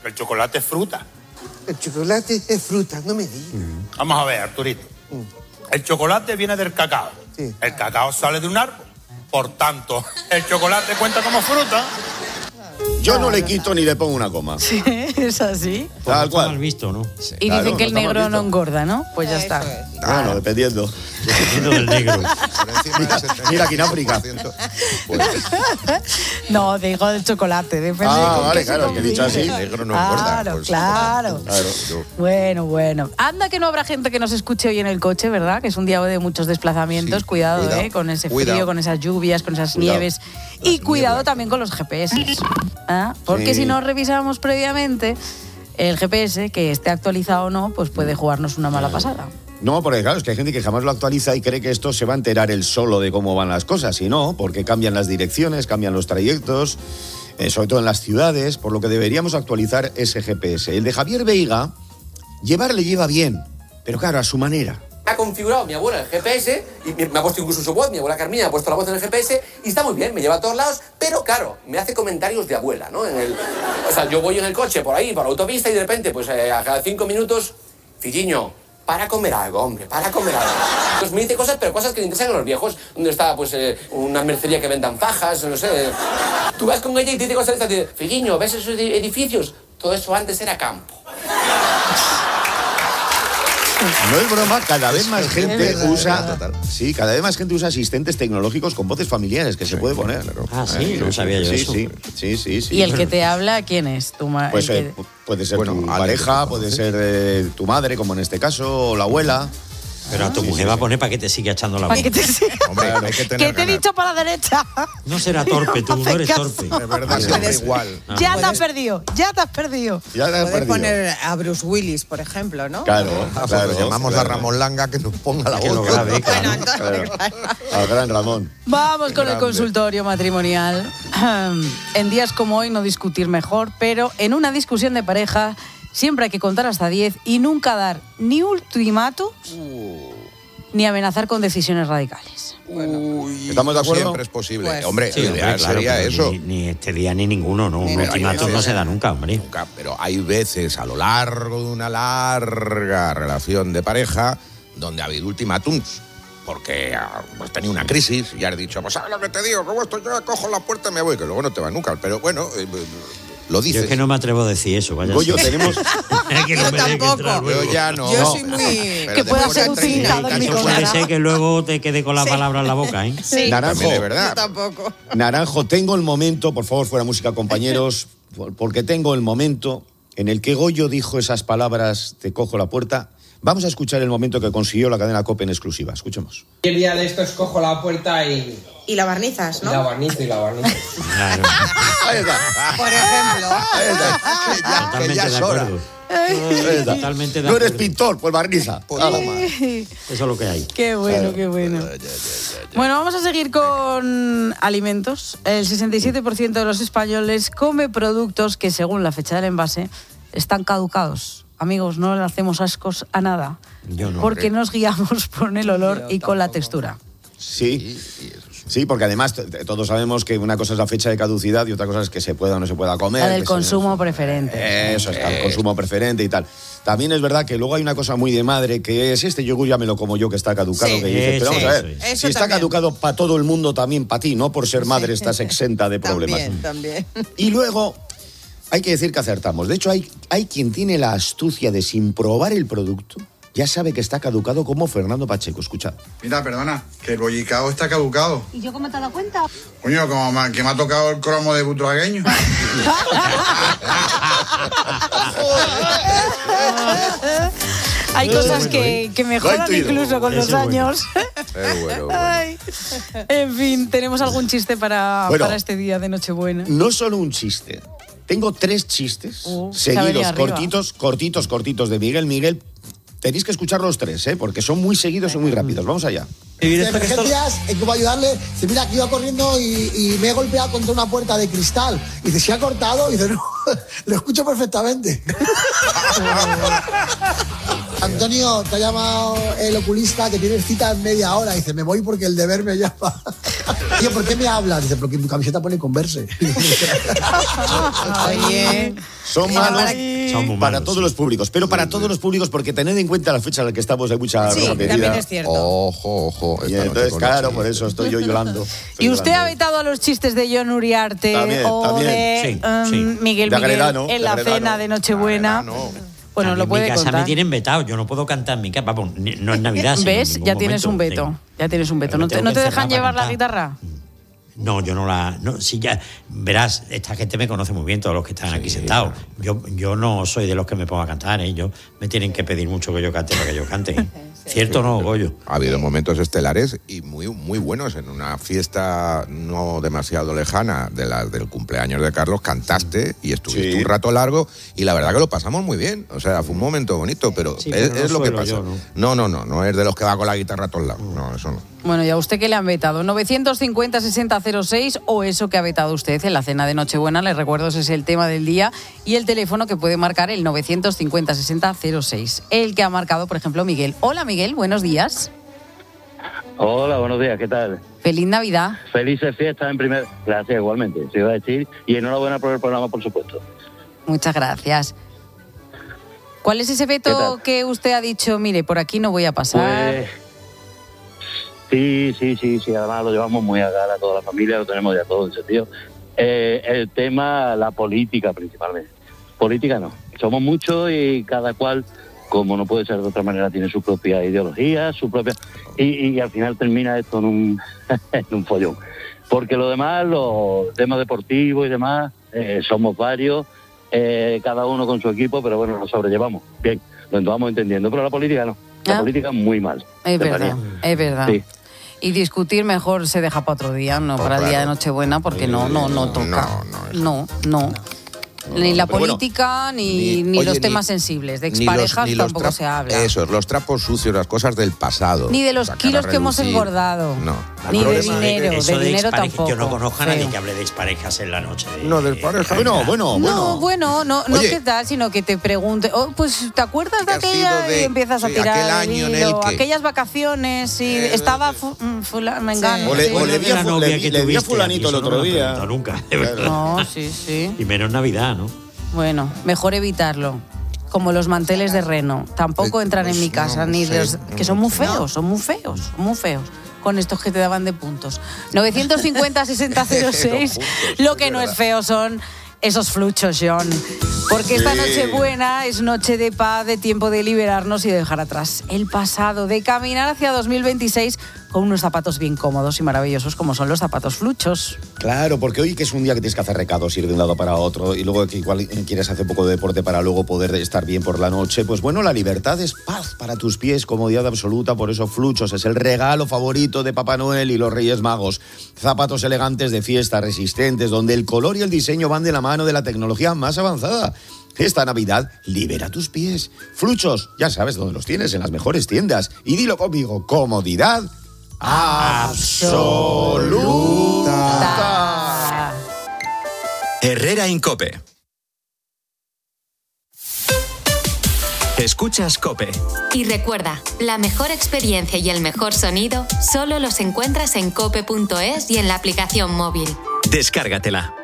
El chocolate es fruta. El chocolate es fruta, no me digas. Vamos a ver, Arturito. El chocolate viene del cacao. Sí. El cacao sale de un árbol. Por tanto, el chocolate cuenta como fruta. Yo no le quito ni le pongo una coma. Sí, es así. Tal cual. Mal visto, ¿no? Sí, Y claro, dicen que el no está mal negro no visto. engorda, ¿no? Pues ya está. Bueno, dependiendo. Dependiendo del negro. Mira aquí en África. No, digo del chocolate. Depende de con Vale, qué se claro, que he dicho así, combine. negro no engorda. Claro, Pues, claro. yo- Bueno. Anda que no habrá gente que nos escuche hoy en el coche, ¿verdad? Que es un día de muchos desplazamientos. Sí, cuidado, cuidado, con ese cuidado. frío, con esas lluvias, con esas Cuidado. nieves. Y cuidado también con los GPS. ¿Ah? Porque Sí. si no revisamos previamente el GPS, que esté actualizado o no, pues puede jugarnos una mala pasada. No, porque claro, es que hay gente que jamás lo actualiza y cree que esto se va a enterar él solo de cómo van las cosas. Y no, porque cambian las direcciones, cambian los trayectos, sobre todo en las ciudades, por lo que deberíamos actualizar ese GPS. El de Javier Veiga, llevarle lleva bien, pero claro, a su manera. Ha configurado mi abuela el GPS y me ha puesto incluso su voz, mi abuela Carmina ha puesto la voz en el GPS y está muy bien, me lleva a todos lados, pero claro, me hace comentarios de abuela, ¿no? O sea, yo voy en el coche por ahí, por la autopista y de repente, pues a cada 5 minutos, Filliño, para comer algo, hombre, para comer algo. Pues me dice cosas, pero cosas que le interesan a los viejos, donde está, pues, una mercería que vendan fajas, no sé. Tú vas con ella y te dice cosas, te dice, Filliño, ¿ves esos edificios? Todo eso antes era campo. No es broma, cada vez más gente verdad, usa. Sí, cada vez más gente usa asistentes tecnológicos con voces familiares que se puede poner. Ah, sí, no sabía yo eso. Sí. ¿Y el que te habla quién es? Pues puede ser tu pareja, puede ser tu madre, como en este caso, o la abuela. Pero a tu mujer va a poner para que te siga echando la ¿Para boca. que te siga? Hombre, hay que tener ¿Qué te he ganas. dicho para la derecha? No será torpe, tú no eres caso. torpe. De verdad, siempre igual. Ya te has perdido, ya te has perdido. Ya te has Puedes perdido. poner a Bruce Willis, por ejemplo, ¿no? Claro, Pues llamamos a Ramón Langa que nos ponga la Que lo voz. grabe, claro. Al gran Ramón. Vamos con el Grande. consultorio matrimonial. En días como hoy no discutir mejor, pero en una discusión de pareja siempre hay que contar hasta 10 y nunca dar ni ultimátum ni amenazar con decisiones radicales. ¿Estamos de acuerdo? Siempre es posible. Pues, hombre, Sí, lo hombre, ideal claro, sería pero eso. Ni este día ni ninguno, ¿no? Un Pero hay ultimátum no veces- se da nunca, hombre. Nunca, pero hay veces a lo largo de una larga relación de pareja donde ha habido ultimátums. Porque has tenido una crisis y has dicho, pues ¿sabes lo que te digo? Como esto yo cojo la puerta y me voy, que luego no te va nunca. Pero bueno, lo Yo dices. es que no me atrevo a decir eso, vaya. Goyo, tenemos. Que no me deje entrar luego. Yo ya no. Yo No. soy muy... Pero Que pueda después ser de utilizado en mi 30 Puede contra. ser que luego te quede con la palabra en la boca, ¿eh? Sí. Naranjo. También es verdad. Yo tampoco. Naranjo, tengo el momento, por favor, fuera música, compañeros, porque tengo el momento en el que Goyo dijo esas palabras, te cojo la puerta. Vamos a escuchar el momento que consiguió la cadena COPE en exclusiva. Escuchemos. El día de estos cojo la puerta y Y la barnizas, la ¿no? barnizo y la barnizo. Claro. Ahí está. Por ejemplo. Ahí está. Totalmente ya de es hora. acuerdo. Ahí está. Totalmente de No eres acuerdo. pintor, pues barniza. Nada más. Eso es lo que hay. Qué bueno, qué bueno. Bueno, vamos a seguir con alimentos. El 67% de los españoles come productos que, según la fecha del envase, están caducados. Amigos, no le hacemos ascos a nada, Yo no. porque nos guiamos por el olor y con la textura. Sí. Sí, porque además todos sabemos que una cosa es la fecha de caducidad y otra cosa es que se pueda o no se pueda comer. La del que consumo preferente. Eso está, el consumo preferente y tal. También es verdad que luego hay una cosa muy de madre que es este yogur ya me lo como yo que está caducado. Sí. Que dices, pero vamos a ver, Eso si está también. caducado para todo el mundo, también para ti, no por ser madre estás exenta de problemas. También. Y luego hay que decir que acertamos. De hecho, hay quien tiene la astucia de sin probar el producto ya sabe que está caducado, como Fernando Pacheco. Escuchad. Mira, perdona, que el bollicao está caducado. ¿Y yo cómo te has dado cuenta? Coño, que me ha tocado el cromo de butragueño. Hay cosas que mejoran incluso con los años. Ay. En fin, ¿tenemos algún chiste para este día de Nochebuena? No solo un chiste. Tengo 3 chistes se ha venido seguidos, arriba. cortitos de Miguel. Miguel, tenéis que escuchar los 3, porque son muy seguidos y muy rápidos. Vamos allá. De emergencias, ¿en cómo ayudarle? Dice, mira, aquí iba corriendo y me he golpeado contra una puerta de cristal. Y dice, ¿se ha cortado? Y dice, no, lo escucho perfectamente. Antonio, te ha llamado el oculista que tienes cita en media hora. Dice, me voy porque el deber me llama. Tío, ¿por qué me hablas? Dice, porque tu camiseta pone Converse. Oye. Son malos Son para todos los públicos, pero para todos los públicos, porque tened en cuenta la fecha en la que estamos, hay mucha Sí, ropa también pedida. es cierto. Ojo. Y esta noche entonces, con claro, Nachi. por eso estoy yo llorando. ¿Y usted ha vetado a los chistes de John Uriarte También, o también. de Sí. Miguel De Miguel Agredano, en la de Agredano. cena de Nochebuena? Bueno, lo en puede mi casa contar. me tienen vetado, yo no puedo cantar en mi casa. Vamos, no es Navidad. sino en ¿Ves? ningún Ya tienes un momento. veto. Ya tienes un veto. Me ¿No te, tengo no que te encerrar dejan para llevar la cantar. guitarra? No, yo no la... No, sí, ya, verás, esta gente me conoce muy bien, todos los que están aquí sentados. Yo no soy de los que me pongo a cantar, ¿eh? Me tienen que pedir mucho que yo cante para que yo cante. ¿eh? ¿Cierto o no, Goyo? Ha habido momentos estelares y muy, muy buenos. En una fiesta no demasiado lejana del cumpleaños de Carlos, cantaste y estuviste un rato largo y la verdad que lo pasamos muy bien. O sea, fue un momento bonito, pero Sí, es, pero no es lo que suelo pasa. yo, ¿no? No es de los que va con la guitarra a todos lados. No, eso no. Bueno, ¿y a usted qué le han vetado? 950-6006 o eso que ha vetado usted en la cena de Nochebuena. Les recuerdo, ese es el tema del día. Y el teléfono que puede marcar el 950-6006. El que ha marcado, por ejemplo, Miguel. Hola, Miguel, buenos días. Hola, buenos días, ¿qué tal? Feliz Navidad. Felices fiestas en primer... Gracias, igualmente, se iba a decir. Y enhorabuena por el programa, por supuesto. Muchas gracias. ¿Cuál es ese veto que usted ha dicho, mire, por aquí no voy a pasar? Pues... Sí, además lo llevamos muy a gala toda la familia, lo tenemos ya todo en sentido. El tema, la política principalmente. Política no, somos muchos y cada cual, como no puede ser de otra manera, tiene su propia ideología, su propia... Y al final termina esto en un, en un follón. Porque lo demás, los temas deportivos y demás, somos varios, cada uno con su equipo, pero bueno, lo sobrellevamos. Bien, lo vamos entendiendo, pero la política no. La política muy mal. Es verdad, es verdad. Sí. Y discutir mejor se deja para otro día, no para el día de Nochebuena, porque no toca. No. Ni la pero bueno, política, ni oye, los temas sensibles. De ni exparejas los tampoco se habla. Eso, los trapos sucios, las cosas del pasado. Ni de los Sacar a kilos que hemos relucir. engordado. No. Ni de Problema dinero, eso de dinero expareja, tampoco. Yo no conozco a nadie Feo. que hable de exparejas en la noche. No, del pareja. Bueno. No Oye. qué tal, sino que te pregunte, pues ¿te acuerdas de aquella? de- Y empiezas a sí, tirar aquel el año en hilo, el que- aquellas vacaciones, y estaba Mengano. O le sí. vi a la novia que le vi a tuviste, fulanito a el mí eso otro no me lo día. han preguntado nunca, de verdad. No, sí. Y menos Navidad, ¿no? Bueno, mejor evitarlo. Como los manteles de reno. Tampoco entran en mi casa, ni los que son muy feos, son muy feos. Con estos que te daban de puntos. 950-6006. Lo que no es feo son esos fluchos, John. Porque esta noche buena es noche de paz, de tiempo de liberarnos y de dejar atrás el pasado, de caminar hacia 2026 con unos zapatos bien cómodos y maravillosos como son los zapatos fluchos. Claro, porque hoy que es un día que tienes que hacer recados, ir de un lado para otro, y luego que igual quieres hacer poco de deporte para luego poder estar bien por la noche, pues bueno, la libertad es paz para tus pies, comodidad absoluta, por eso Fluchos es el regalo favorito de Papá Noel y los Reyes Magos. Zapatos elegantes de fiesta, resistentes, donde el color y el diseño van de la mano de la tecnología más avanzada. Esta Navidad, libera tus pies. Fluchos, ya sabes dónde los tienes, en las mejores tiendas. Y dilo conmigo, comodidad absoluta. Herrera Incope. Escuchas Cope. Y recuerda, la mejor experiencia y el mejor sonido solo los encuentras en cope.es y en la aplicación móvil. Descárgatela.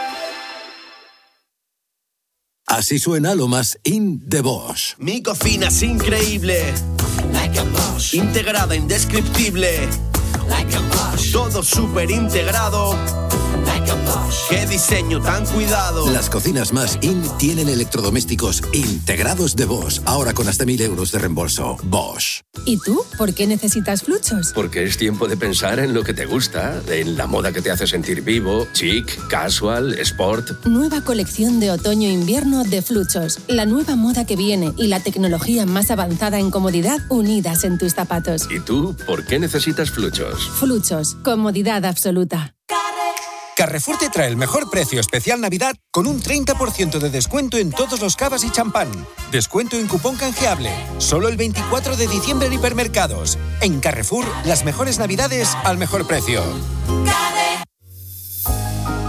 Así suena lo más in de Bosch. Mi cocina es increíble. Like a Bosch. Integrada, indescriptible. Like a Bosch. Todo súper integrado. Like a Bosch. Qué diseño tan cuidado. Las cocinas más in tienen electrodomésticos integrados de Bosch. Ahora con hasta 1.000 euros de reembolso. Bosch. ¿Y tú? ¿Por qué necesitas Fluchos? Porque es tiempo de pensar en lo que te gusta, en la moda que te hace sentir vivo, chic, casual, sport. Nueva colección de otoño-invierno de Fluchos. La nueva moda que viene y la tecnología más avanzada en comodidad unidas en tus zapatos. ¿Y tú, por qué necesitas Fluchos? Fluchos. Comodidad absoluta. Carrefour te trae el mejor precio especial Navidad con un 30% de descuento en todos los cavas y champán. Descuento en cupón canjeable. Solo el 24 de diciembre en hipermercados. En Carrefour, las mejores Navidades al mejor precio.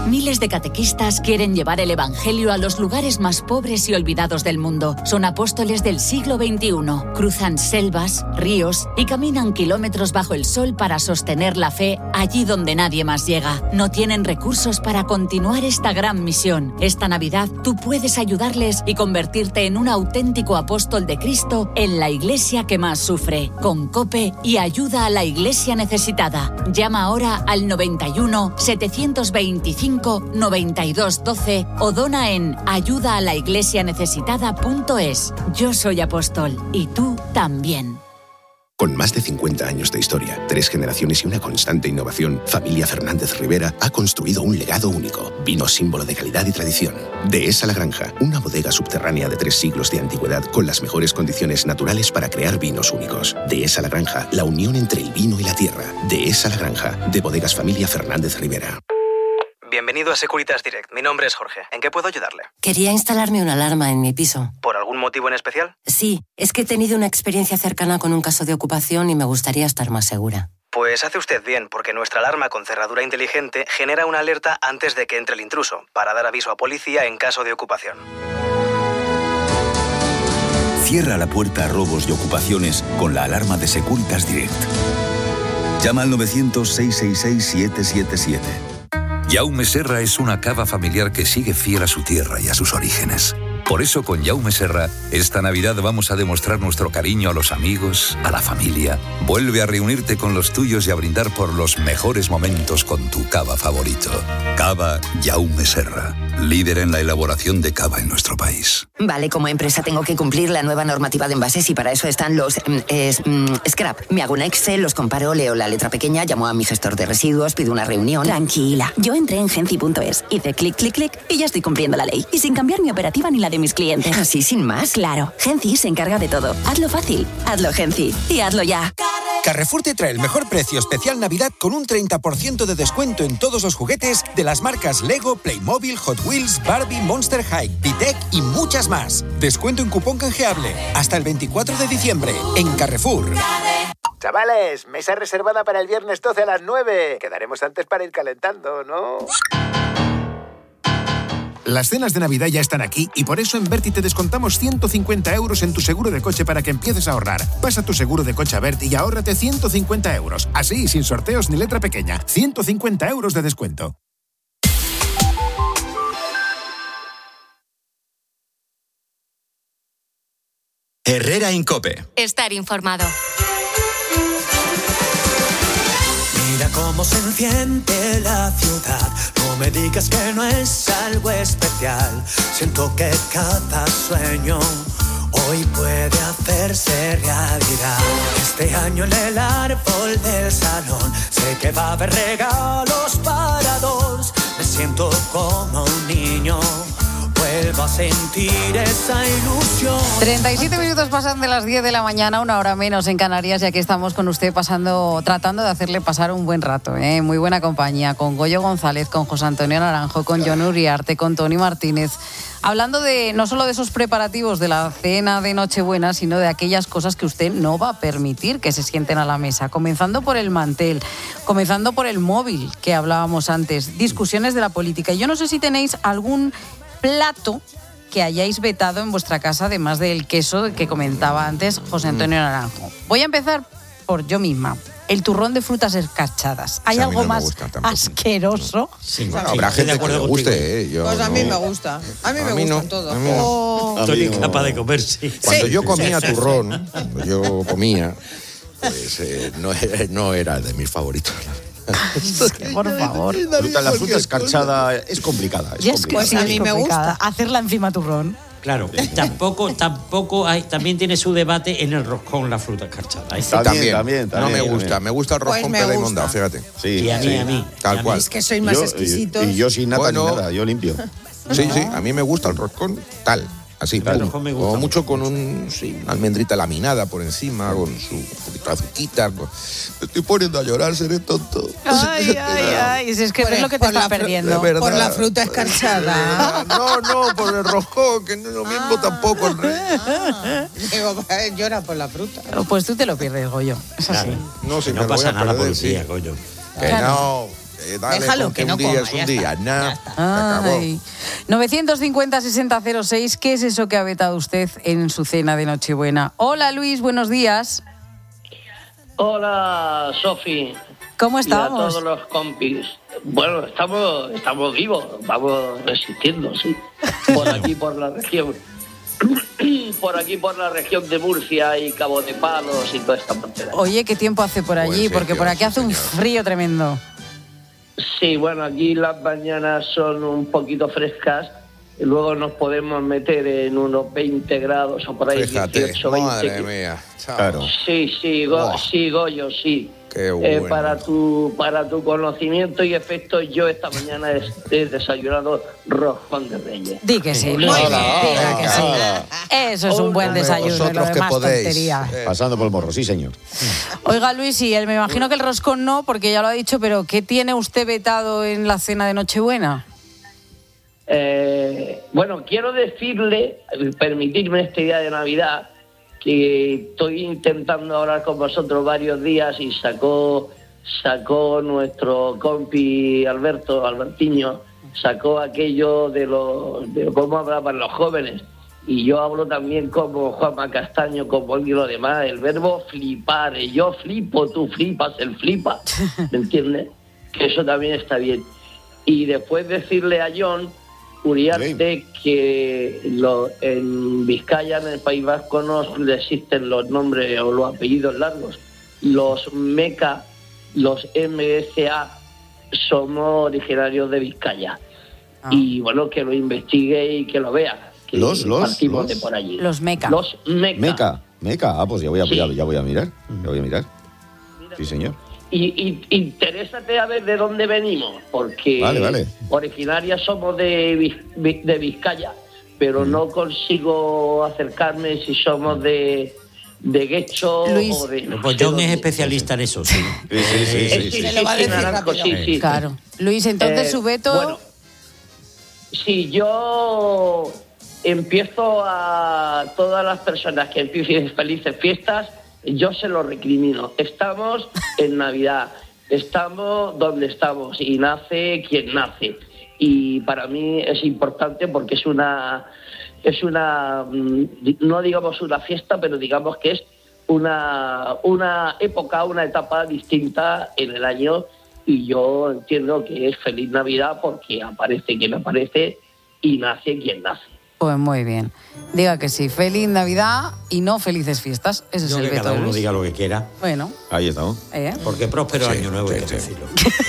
Miles de catequistas quieren llevar el Evangelio a los lugares más pobres y olvidados del mundo. Son apóstoles del siglo XXI. Cruzan selvas, ríos y caminan kilómetros bajo el sol para sostener la fe allí donde nadie más llega. No tienen recursos para continuar esta gran misión. Esta Navidad tú puedes ayudarles y convertirte en un auténtico apóstol de Cristo en la iglesia que más sufre. Con COPE y ayuda a la iglesia necesitada. Llama ahora al 91 725 9212 o dona en ayudaalaiglesianecesitada.es. Yo soy apóstol y tú también. Con más de 50 años de historia, 3 generaciones y una constante innovación, Familia Fernández Rivera ha construido un legado único. Vino símbolo de calidad y tradición. Dehesa La Granja, una bodega subterránea de 3 siglos de antigüedad con las mejores condiciones naturales para crear vinos únicos. Dehesa La Granja, la unión entre el vino y la tierra. Dehesa La Granja, de Bodegas Familia Fernández Rivera. Bienvenido a Securitas Direct. Mi nombre es Jorge. ¿En qué puedo ayudarle? Quería instalarme una alarma en mi piso. ¿Por algún motivo en especial? Sí, es que he tenido una experiencia cercana con un caso de ocupación y me gustaría estar más segura. Pues hace usted bien, porque nuestra alarma con cerradura inteligente genera una alerta antes de que entre el intruso, para dar aviso a policía en caso de ocupación. Cierra la puerta a robos y ocupaciones con la alarma de Securitas Direct. Llama al 900-666-777. Jaume Serra es una cava familiar que sigue fiel a su tierra y a sus orígenes. Por eso con Jaume Serra, esta Navidad vamos a demostrar nuestro cariño a los amigos, a la familia. Vuelve a reunirte con los tuyos y a brindar por los mejores momentos con tu cava favorito. Cava Jaume Serra, líder en la elaboración de cava en nuestro país. Vale, como empresa tengo que cumplir la nueva normativa de envases y para eso están los scrap. Me hago un Excel, los comparo, leo la letra pequeña, llamo a mi gestor de residuos, pido una reunión. Tranquila, yo entré en Genci.es, hice clic, clic, clic y ya estoy cumpliendo la ley. Y sin cambiar mi operativa ni la de mis clientes. ¿Así sin más? Claro, Genci se encarga de todo. Hazlo fácil, hazlo Genci y hazlo ya. Carrefour te trae el mejor precio especial Navidad con un 30% de descuento en todos los juguetes de las marcas Lego, Playmobil, Hot Wheels, Barbie, Monster High, Vitec y muchas más. Descuento en cupón canjeable hasta el 24 de diciembre en Carrefour. Chavales, mesa reservada para el viernes 12 a las 9. Quedaremos antes para ir calentando, ¿no? Las cenas de Navidad ya están aquí y por eso en Berti te descontamos 150 euros en tu seguro de coche para que empieces a ahorrar. Pasa tu seguro de coche a Berti y ahórrate 150 euros. Así, sin sorteos ni letra pequeña. 150 euros de descuento. Herrera Incope. Estar informado. Mira cómo se enciende la ciudad. No me digas que no es algo especial. Siento que cada sueño hoy puede hacerse realidad. Este año en el árbol del salón sé que va a haber regalos para dos. Me siento como un niño. Vuelvo a sentir esa ilusión. 37 minutos pasan de las 10 de la mañana, una hora menos en Canarias, y aquí estamos con usted tratando de hacerle pasar un buen rato, ¿eh? Muy buena compañía, con Goyo González, con José Antonio Naranjo, con Jon Uriarte, con Tony Martínez, hablando de no solo de esos preparativos de la cena de Nochebuena, sino de aquellas cosas que usted no va a permitir que se sienten a la mesa, comenzando por el mantel, comenzando por el móvil que hablábamos antes, discusiones de la política. Y yo no sé si tenéis algún plato que hayáis vetado en vuestra casa, además del queso que comentaba antes José Antonio Naranjo. Voy a empezar por yo misma. El turrón de frutas escarchadas. ¿Hay algo más asqueroso? Sí, bueno, habrá gente que le guste, Yo pues a mí me gusta. A mí me gustan todos. Estoy incapaz de comer, sí. Cuando yo comía turrón, pues no era de mis favoritos. Por favor. La fruta escarchada es complicada. Pues a mí me gusta hacerla encima turrón. Claro, tampoco hay, también tiene su debate en el roscón la fruta escarchada. También. No me gusta, me gusta el roscón pues pedimondado, fíjate. Sí, y a mí. Tal cual. Es que sois más exquisitos. Y yo sin nata ni nada, yo limpio. Sí, a mí me gusta el roscón tal. Así, o mucho con una almendrita laminada por encima, con su poquito de azuquita. Me estoy poniendo a llorar, seré tonto. Ay, es que es lo que te estás perdiendo. Por la fruta escarchada. No, por el roscón, que no es lo mismo tampoco. Llora por la fruta. Pues tú te lo pierdes, Goyo. Es así. No, si no pasa nada por el día, Goyo. Que no. Dale, Déjalo, con que un no día coma, es un ya día. está, Nah, ya está. se acabó. Ay. 950-6006, ¿qué es eso que ha vetado usted en su cena de Nochebuena? Hola Luis, buenos días. Hola, Sofi. ¿Cómo Y a estamos? todos los compis. Bueno, estamos vivos, vamos resistiendo, sí. Por aquí, por la región. Por aquí, por la región de Murcia y Cabo de Palos y toda esta parte. Oye, ¿qué tiempo hace por allí? Buen Porque sitio, por aquí sí, hace un frío tremendo. Sí, bueno, aquí las mañanas son un poquito frescas. Y luego nos podemos meter en unos 20 grados o por ahí, Fíjate, 18, 20. madre mía. Claro. Sí, Buah. sí, Goyo, sí. Qué bueno. Para tu conocimiento y efecto, yo esta mañana he desayunado roscón de reyes. Di que sí, Luis. Diga que sí. Eso es un buen desayuno, y lo Vosotros que demás podéis. tontería. Pasando por el morro, sí, señor. Oiga, Luis, y me imagino que el roscón no, porque ya lo ha dicho, pero ¿qué tiene usted vetado en la cena de Nochebuena? Bueno, quiero decirle, permitirme este día de Navidad, que estoy intentando hablar con vosotros varios días y sacó nuestro compi Albertiño, sacó aquello de cómo hablaban los jóvenes. Y yo hablo también como Juanma Castaño, como él y lo demás, el verbo flipar. Yo flipo, tú flipas, él flipa. ¿Me entiendes? Que eso también está bien. Y después decirle a John Uriarte que en Vizcaya, en el País Vasco, no existen los nombres o los apellidos largos. Los MECA, los MSA, somos originarios de Vizcaya. Y bueno, que lo investigue y que lo vea. Que partimos de por allí. Los MECA. Los MECA. Meca. Ah, pues ya voy a mirar. Ya voy a mirar. Sí, señor. Y interésate a ver de dónde venimos, porque Vale. originarias somos de Vizcaya, pero no consigo acercarme si somos de Guecho Luis, o de... pues John es especialista en eso, sí. Sí, Se lo va a decir Naranjo, rápido. sí. Claro. Luis, entonces su veto... Bueno, si yo empiezo a todas las personas que empiecen felices fiestas, yo se lo recrimino. Estamos en Navidad, estamos donde estamos y nace quien nace. Y para mí es importante porque es una no digamos una fiesta, pero digamos que es una época, una etapa distinta en el año. Y yo entiendo que es feliz Navidad porque aparece quien aparece y nace quien nace. Pues muy bien. Diga que sí. Feliz Navidad y no felices fiestas. Ese es el Que veto cada de uno Luis. diga lo que quiera. Bueno. Ahí estamos. Porque próspero año nuevo hay que decirlo.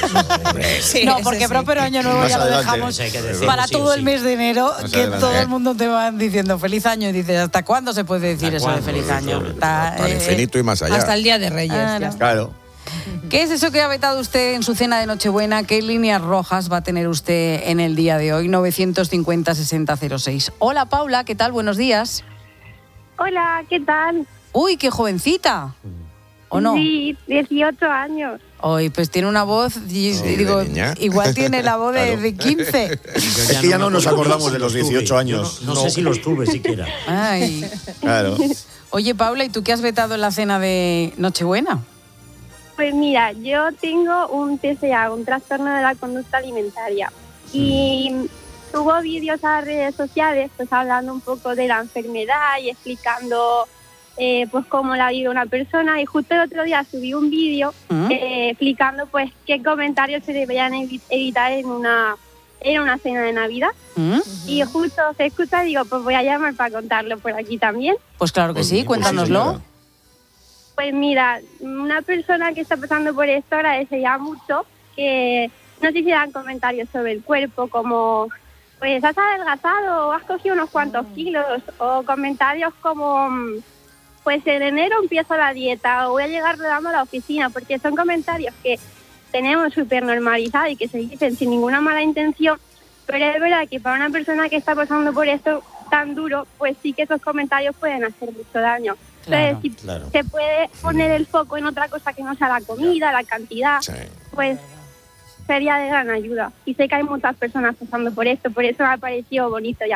No, porque próspero año nuevo Más ya lo adelante, dejamos hay que decirlo, para sí, todo sí. el mes de enero, Más que adelante. todo el mundo te va diciendo feliz año y dices, ¿hasta cuándo se puede decir eso de feliz año? Para infinito y más allá. Hasta el Día de Reyes. ya. Claro. ¿Qué es eso que ha vetado usted en su cena de Nochebuena? ¿Qué líneas rojas va a tener usted en el día de hoy? 950-6006. Hola, Paula, ¿qué tal? Buenos días. Hola, ¿qué tal? Uy, qué jovencita. ¿O no? Sí, 18 años. Hoy, pues tiene una voz, digo, igual tiene la voz de 15. Es que ya no nos acordamos de los 18 años. No sé si los tuve siquiera. Ay. Claro. Oye, Paula, ¿y tú qué has vetado en la cena de Nochebuena? Pues mira, yo tengo un TCA, un trastorno de la conducta alimentaria. Y subo vídeos a redes sociales, pues hablando un poco de la enfermedad y explicando pues cómo la vive una persona. Y justo el otro día subí un vídeo explicando pues qué comentarios se deberían evitar en una cena de Navidad. Y justo se escucha y digo, pues voy a llamar para contarlo por aquí también. Pues claro que sí, cuéntanoslo. Pues mira, una persona que está pasando por esto agradecería mucho que no se hicieran comentarios sobre el cuerpo como, pues has adelgazado o has cogido unos cuantos kilos, o comentarios como, pues en enero empiezo la dieta o voy a llegar rodando a la oficina, porque son comentarios que tenemos súper normalizados y que se dicen sin ninguna mala intención, pero es verdad que para una persona que está pasando por esto tan duro, pues sí que esos comentarios pueden hacer mucho daño. Entonces, si se puede poner el foco en otra cosa que no sea la comida, la cantidad, pues sería de gran ayuda. Y sé que hay muchas personas pasando por esto, por eso me ha parecido bonito llamar.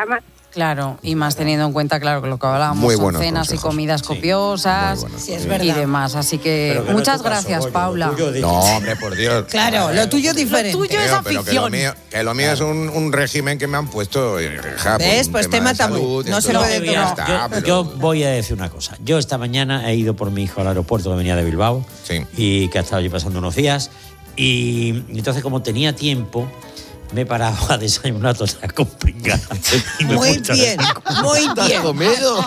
Claro, y más teniendo en cuenta, claro, que lo que hablábamos, Muy son buenos cenas consejos. y comidas copiosas y demás. Así que muchas gracias, Paula. No, hombre, por Dios. Claro, lo tuyo es diferente. Lo tuyo es Pero afición. que lo mío es un régimen que me han puesto. Hija, ¿Ves? un Pues tema tema de tabú. salud, No se entonces, puede ya tomar. está, pero- Yo voy a decir una cosa. Yo esta mañana he ido por mi hijo al aeropuerto que venía de Bilbao y que ha estado allí pasando unos días. Y entonces, como tenía tiempo, me he parado a desayunar total con pringada. Muy bien, muy bien. comido?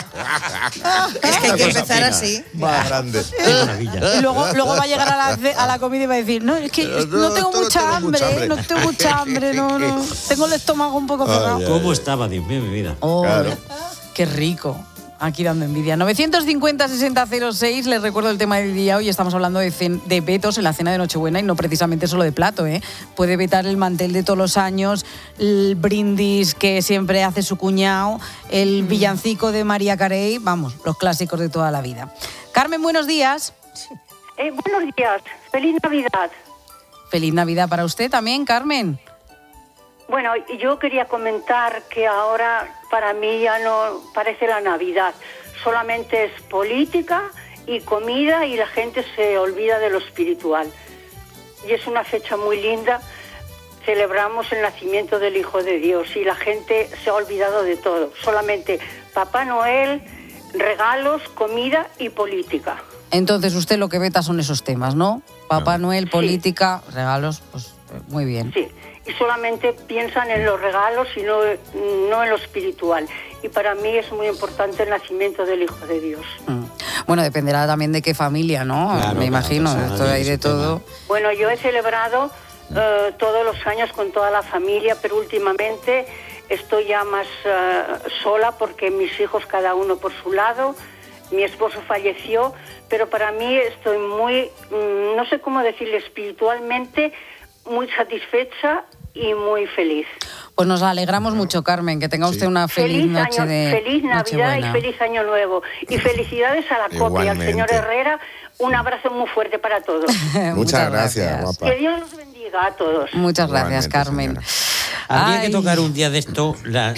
Es que hay que empezar así. Más grande. Y luego va a llegar a la comida y va a decir, no, es que no tengo mucha hambre, no tengo mucha hambre, no. Tengo el estómago un poco cerrado. ¿Cómo estaba, Dios mío, mi vida? Oh, qué rico. Aquí dando envidia. 950-6006, les recuerdo el tema del día. Hoy estamos hablando de vetos en la cena de Nochebuena y no precisamente solo de plato, ¿eh? Puede vetar el mantel de todos los años, el brindis que siempre hace su cuñado, el villancico de María Carey, vamos, los clásicos de toda la vida. Carmen, buenos días. Buenos días. Feliz Navidad. Feliz Navidad para usted también, Carmen. Bueno, yo quería comentar que ahora para mí ya no parece la Navidad. Solamente es política y comida y la gente se olvida de lo espiritual. Y es una fecha muy linda. Celebramos el nacimiento del Hijo de Dios y la gente se ha olvidado de todo. Solamente Papá Noel, regalos, comida y política. Entonces usted lo que veta son esos temas, ¿no? Papá Noel, política, regalos, pues muy bien. Sí. Y solamente piensan en los regalos y no en lo espiritual. Y para mí es muy importante el nacimiento del Hijo de Dios. Bueno, dependerá también de qué familia, ¿no? Claro, me imagino, cada esto hay de todo. Bueno, yo he celebrado todos los años con toda la familia, pero últimamente estoy ya más sola porque mis hijos cada uno por su lado, mi esposo falleció, pero para mí estoy muy, no sé cómo decirle, espiritualmente muy satisfecha y muy feliz. Pues nos alegramos mucho, Carmen, que tenga usted una feliz noche de Feliz Navidad Nochebuena. y feliz Año Nuevo. Y felicidades a la copia, al Igualmente. señor Herrera. Un abrazo muy fuerte para todos. Muchas gracias, guapa. Que Dios los bendiga a todos. Muchas gracias, Carmen. Habría Ay. que tocar un día de esto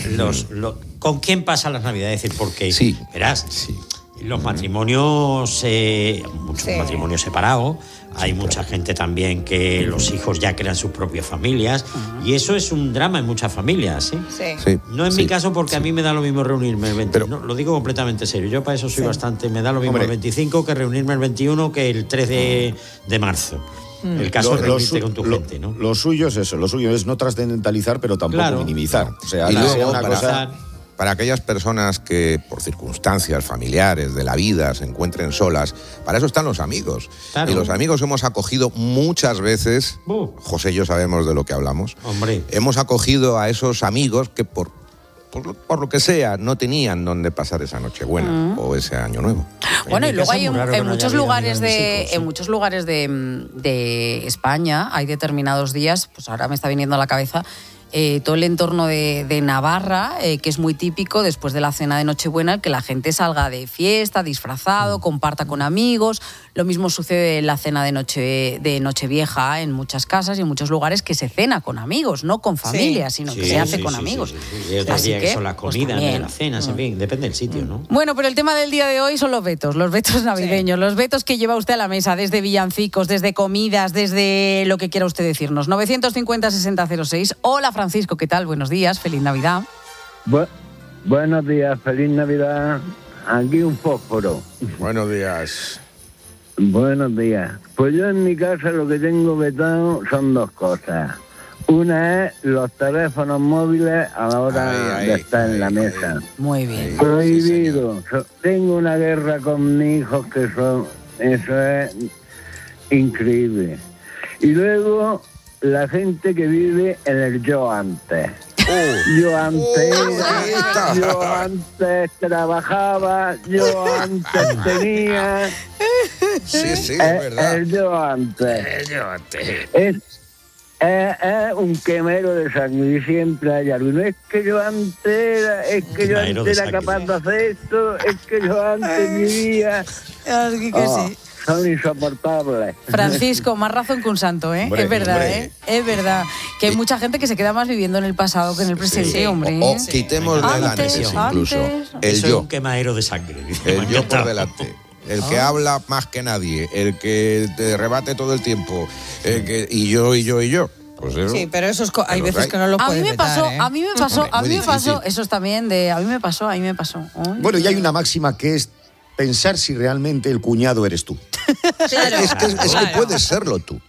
con quién pasan las Navidades, es decir, porque verás, los matrimonios, muchos matrimonios separados, hay mucha gente también que los hijos ya crean sus propias familias y eso es un drama en muchas familias, ¿eh? Sí. No en mi caso porque a mí me da lo mismo reunirme el 20, no, lo digo completamente serio, yo para eso soy bastante, me da lo mismo el 25 que reunirme el 21 que el 3 de marzo. El caso es reunirte con tu gente, ¿no? Lo suyo es eso, lo suyo es no trascendentalizar, pero tampoco Claro. minimizar. O sea, Y que luego, sea una cosa... para aquellas personas que por circunstancias familiares de la vida se encuentren solas, para eso están los amigos. Claro. Y los amigos hemos acogido muchas veces, José y yo sabemos de lo que hablamos, Hombre. hemos acogido a esos amigos que por lo que sea no tenían dónde pasar esa Nochebuena o ese Año Nuevo. Bueno, y mi luego casa hay es muy raro que en no haya muchos habido lugares amigos de mis de hijos, en muchos lugares de España hay determinados días, pues ahora me está viniendo a la cabeza todo el entorno de Navarra, que es muy típico después de la cena de Nochebuena, que la gente salga de fiesta, disfrazado, comparta con amigos. Lo mismo sucede en la cena de Nochevieja en muchas casas y en muchos lugares que se cena con amigos, no con familia, sino que se hace con amigos. Y otros Así días que son las pues comidas, también. las cenas, en fin, depende del sitio, ¿no? Bueno, pero el tema del día de hoy son los vetos navideños, los vetos que lleva usted a la mesa, desde villancicos, desde comidas, desde lo que quiera usted decirnos. 950-6006. Hola, Francisco, ¿qué tal? Buenos días, feliz Navidad. Buenos días, feliz Navidad. Aquí un fósforo. Buenos días. Buenos días. Pues yo en mi casa lo que tengo vetado son dos cosas. Una es los teléfonos móviles a la hora de estar en la mesa. Muy bien. Prohibido. Tengo una guerra con mis hijos que son... Eso es increíble. Y luego la gente que vive en el yo antes. Yo antes trabajaba, yo antes tenía. Sí, es verdad. El yo antes. Es un quemero de sangre y siempre hay algo. No es que yo antes era capaz de hacer esto, es que yo antes vivía. Así que sí. son insoportables. Francisco, más razón que un santo, ¿eh? Hombre, es verdad, hombre. ¿eh? Es verdad. Que hay mucha gente que se queda más viviendo en el pasado que en el presente, hombre. O quitemos de la antes incluso. El Eso es yo. un quemadero de sangre. El yo por delante. El que habla más que nadie, el que te rebate todo el tiempo, y yo. Pues eso. Sí, pero eso hay Pero veces hay. que no lo A puedes mí me pasó, vetar, ¿eh? a mí me pasó, Hombre, a mí muy me pasó. difícil. Eso es también de, a mí me pasó. Ay. Bueno, y hay una máxima que es pensar si realmente el cuñado eres tú. Claro, Es que claro. puedes serlo tú.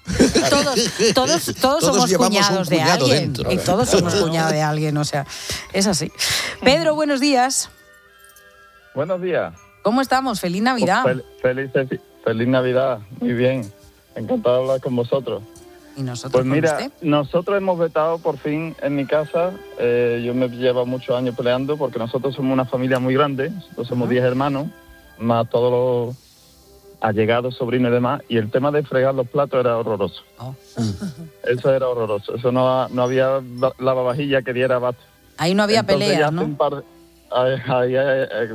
Todos somos llevamos cuñados un de cuñado alguien. dentro. Y todos somos cuñados de alguien, o sea, es así. Pedro, buenos días. Buenos días. ¿Cómo estamos? Feliz Navidad. Feliz Navidad. Muy bien. Encantado de hablar con vosotros. ¿Y nosotros Pues con mira, usted? nosotros hemos vetado por fin en mi casa. Yo me llevo muchos años peleando porque nosotros somos una familia muy grande. Nosotros somos 10 hermanos, más todos los allegados, sobrinos y demás. Y el tema de fregar los platos era horroroso. Eso era horroroso. Eso no había lavavajilla que diera abasto. Ahí no había Entonces, ya peleas, hace ¿no? un par de-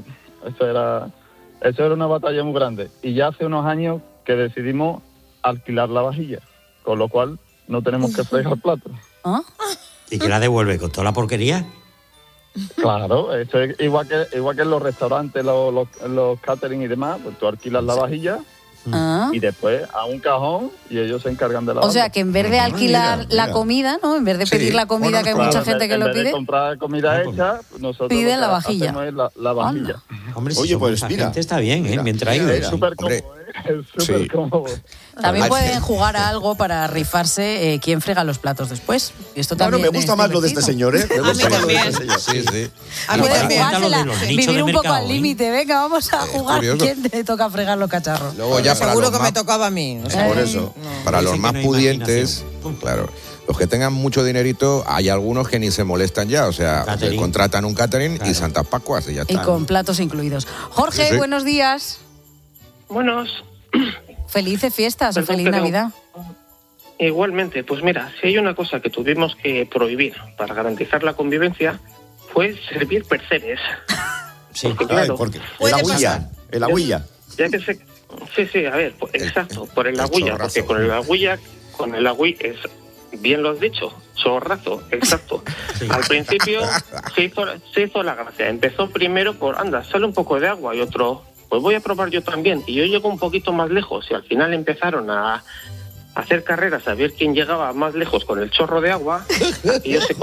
eso era una batalla muy grande. Y ya hace unos años que decidimos alquilar la vajilla, con lo cual no tenemos que fregar platos. ¿Ah? ¿Y que la devuelve con toda la porquería? Claro, eso es igual que en los restaurantes, los catering y demás, pues tú alquilas la vajilla Ah. y después a un cajón y ellos se encargan de la O sea, que en vez de alquilar la mira. comida, ¿no? En vez de pedir la comida, que hay mucha gente que lo En vez pide, de comprar comida hecha, nosotros piden lo que la vajilla. hacemos es la vajilla. Hombre, Oye, si pues esa mira, gente está bien, mira, bien traído. Es súper cómodo, es súper Sí. cómodo. también Ay, pueden jugar a algo para rifarse quién frega los platos después. Y esto Bueno, también me gusta es más lo de este divertido. señor, ¿eh? Me gusta más lo de este señor. Sí, sí. A mí Pueden también. jugársela, de los nichos vivir de un poco mercado, al ¿eh? límite. Venga, vamos a jugar. curioso. ¿Quién te toca fregar los cacharros? Luego ya para Seguro los que me más, tocaba a mí. O sea, Por eso. para los Dicen que más no hay pudientes, claro, los que tengan mucho dinerito, hay algunos que ni se molestan ya, o sea, Catering. contratan un catering Claro. y Santas Pascuas y ya Y está. con platos incluidos. Jorge, Sí, sí. buenos días. Buenos. Felices fiestas o Perdón, feliz pero- Navidad. Igualmente, pues mira, si hay una cosa que tuvimos que prohibir para garantizar la convivencia, fue servir percebes. Sí. Porque, Ay, claro, porque Puede el agüilla, el agüilla. ya que se... Sí, a ver, exacto, por el agüilla, chorrazo. porque con el agüilla es, bien lo has dicho, chorrazo, exacto. Al principio se hizo la gracia, empezó primero por, anda, sale un poco de agua y otro, pues voy a probar yo también. Y yo llego un poquito más lejos y al final empezaron a hacer carreras a ver quién llegaba más lejos con el chorro de agua. Aquello se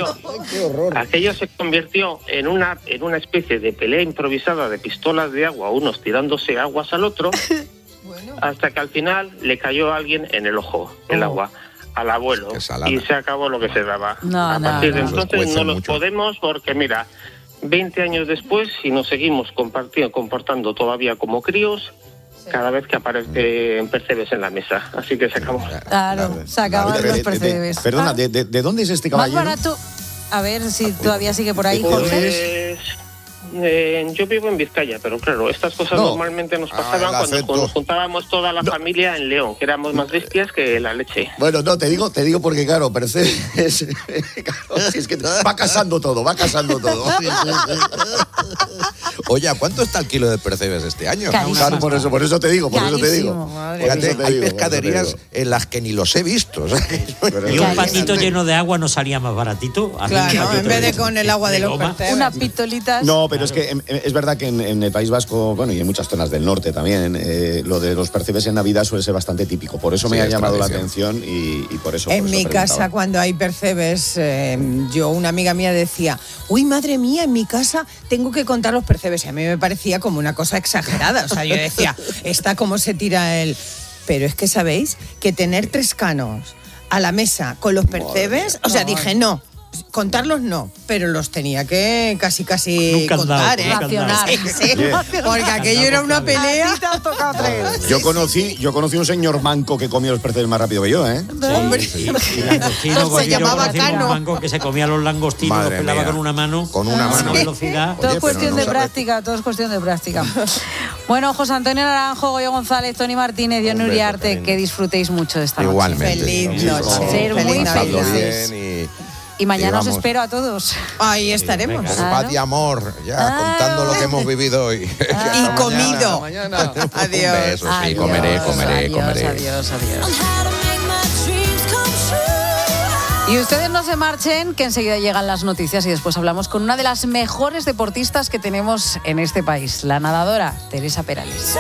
convirtió en una especie de pelea improvisada de pistolas de agua, unos tirándose aguas al otro, hasta que al final le cayó a alguien en el ojo el agua, al abuelo, Qué salada. y se acabó lo que se daba. No, A no, partir de no. entonces Cuecen no los mucho. podemos, porque mira, 20 años después, si nos seguimos comportando todavía como críos, cada vez que aparecen percebes en la mesa. Así que se acabó. Claro, se acaban los percebes. Perdona, ¿de dónde es este Más caballero? barato. A ver si todavía sigue por ahí, Jorge. Pues, yo vivo en Vizcaya, pero claro, estas cosas No. normalmente nos Ah, pasaban el cuando acento. nos juntábamos toda la familia en León, que éramos más bestias que la leche. Bueno, no, te digo porque, claro, percebes. Claro, si es que va casando todo, va casando todo. Oye, ¿a cuánto está el kilo de percebes este año? Carísimo. Claro, por eso te digo, por eso te Carísimo, digo. madre Por eso Fíjate, te hay digo, por eso te pescaderías digo. en las que ni los he visto. O sea, que yo- Pero- ¿Y un Carísimo. patito lleno de agua no salía más baratito? A mí Claro, me parece en vez de otro con el agua de los goma. percebes. Unas pistolitas. No, pero es que es verdad que en el País Vasco, bueno, y en muchas zonas del norte también, lo de los percebes en Navidad suele ser bastante típico. Por eso me Sí, ha es llamado la tradición. atención y por eso. En por eso mi preguntaba. casa, cuando hay percebes, una amiga mía decía, uy, madre mía, en mi casa tengo que contar los percebes. Y a mí me parecía como una cosa exagerada. O sea, yo decía, ¿está cómo se tira el...? Pero es que, ¿sabéis? Que tener 3 canos a la mesa con los percebes, o sea, dije, no. Contarlos no, pero los tenía que casi Nunca has dado, contar, nunca has Racionar. Sí, sí, Bien. porque aquello era una pelea. te has tocado 3. Yo conocí un señor manco que comía los percebes más rápido que yo, ¿eh? Hombre, Y langostino, se llamaba un Cano. mango que se comía los langostinos, Madre los pelaba mía. con una mano. Con una a mano. velocidad. Todo Oye, es cuestión pero no de sabe- práctica, todo es cuestión de práctica. Bueno, José Antonio Naranjo, Goyo González, Tony Martínez, Dion Hombre, Uriarte, cariño. que disfrutéis mucho de esta noche. Igualmente. Feliz Sí, noche. como- Ser Feliz muy Navidad. pasadlo felices. bien Y mañana os vamos. espero a todos. Ahí estaremos. Con paz y amor, ya contando lo que hemos vivido hoy. Y comido. Adiós. Un beso, sí, comeré. Adiós. Y ustedes no se marchen, que enseguida llegan las noticias y después hablamos con una de las mejores deportistas que tenemos en este país, la nadadora Teresa Perales.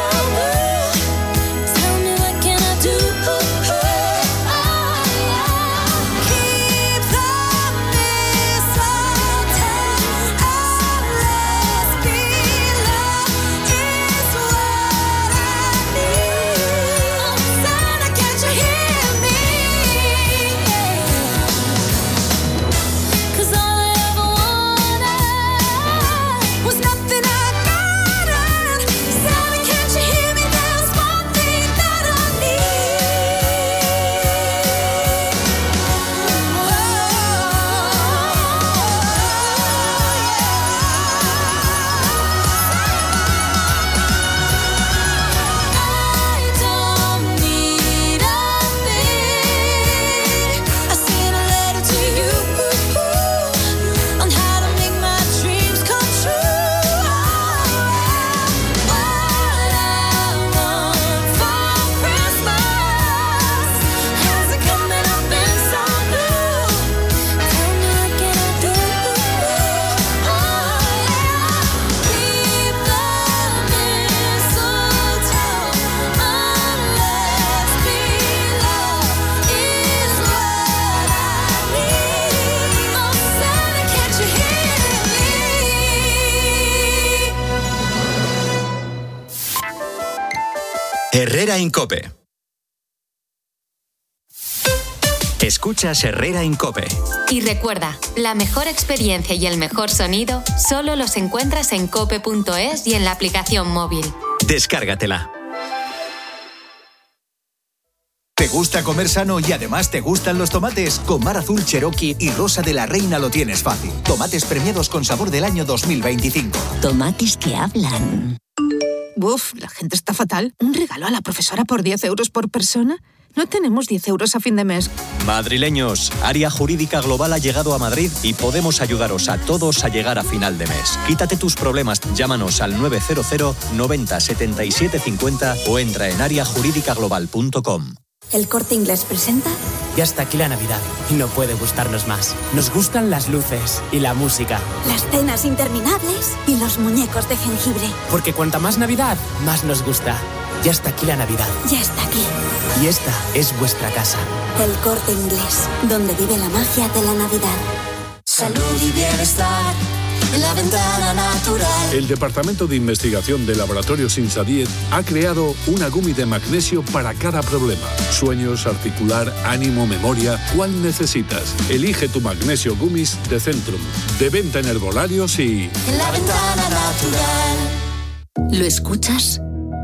Herrera Incope. Escuchas Herrera Incope. Y recuerda, la mejor experiencia y el mejor sonido solo los encuentras en cope.es y en la aplicación móvil. Descárgatela. ¿Te gusta comer sano y además te gustan los tomates? Con Mar Azul Cherokee y Rosa de la Reina lo tienes fácil. Tomates premiados con sabor del año 2025. Tomates que hablan. Uf, la gente está fatal. ¿Un regalo a la profesora por 10 euros por persona? No tenemos 10 euros a fin de mes. Madrileños, Área Jurídica Global ha llegado a Madrid y podemos ayudaros a todos a llegar a final de mes. Quítate tus problemas, llámanos al 900 90 77 50 o entra en areajuridicaglobal.com. ¿El Corte Inglés presenta? Ya está aquí la Navidad y no puede gustarnos más. Nos gustan las luces y la música. Las cenas interminables y los muñecos de jengibre. Porque cuanta más Navidad, más nos gusta. Ya está aquí la Navidad. Ya está aquí. Y esta es vuestra casa. El Corte Inglés, donde vive la magia de la Navidad. Salud y bienestar en la ventana natural. El Departamento de Investigación de Laboratorios Insadiet ha creado una gummy de magnesio para cada problema. Sueños, articular, ánimo, memoria. ¿Cuál necesitas? Elige tu magnesio gummies de Centrum. De venta en herbolarios y... En la ventana natural. ¿Lo escuchas?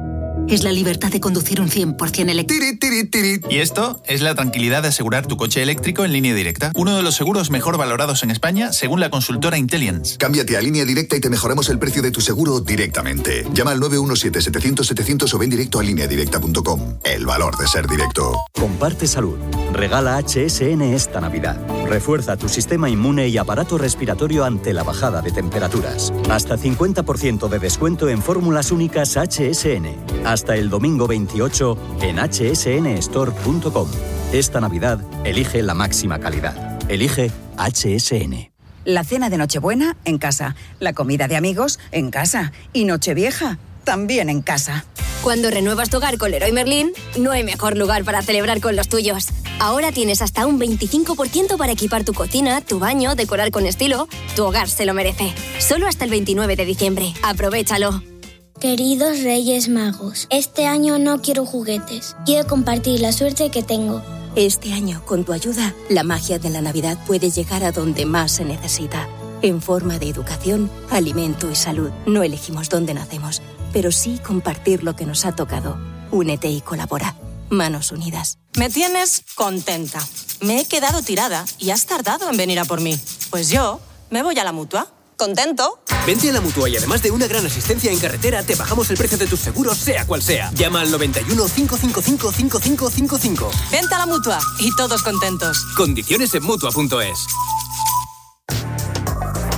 Es la libertad de conducir un 100% eléctrico. Y esto es la tranquilidad de asegurar tu coche eléctrico en Línea Directa. Uno de los seguros mejor valorados en España, según la consultora Intelliance. Cámbiate a Línea Directa y te mejoramos el precio de tu seguro directamente. Llama al 917-700-700 o ven directo a lineadirecta.com. El valor de ser directo. Comparte salud. Regala HSN esta Navidad. Refuerza tu sistema inmune y aparato respiratorio ante la bajada de temperaturas. Hasta 50% de descuento en fórmulas únicas HSN. Hasta el domingo 28 en hsnstore.com. Esta Navidad, elige la máxima calidad. Elige HSN. La cena de Nochebuena, en casa. La comida de amigos, en casa. Y Nochevieja, también en casa. Cuando renuevas tu hogar con Leroy Merlin, no hay mejor lugar para celebrar con los tuyos. Ahora tienes hasta un 25% para equipar tu cocina, tu baño, decorar con estilo. Tu hogar se lo merece. Solo hasta el 29 de diciembre. Aprovéchalo. Queridos Reyes Magos, este año no quiero juguetes. Quiero compartir la suerte que tengo. Este año, con tu ayuda, la magia de la Navidad puede llegar a donde más se necesita. En forma de educación, alimento y salud. No elegimos dónde nacemos, pero sí compartir lo que nos ha tocado. Únete y colabora. Manos unidas. Me tienes contenta. Me he quedado tirada y has tardado en venir a por mí. Pues yo me voy a la Mutua. ¿Contento? Vente a la Mutua y además de una gran asistencia en carretera, te bajamos el precio de tus seguros, sea cual sea. Llama al 91 555 5555. Vente a la Mutua y todos contentos. Condiciones en Mutua.es.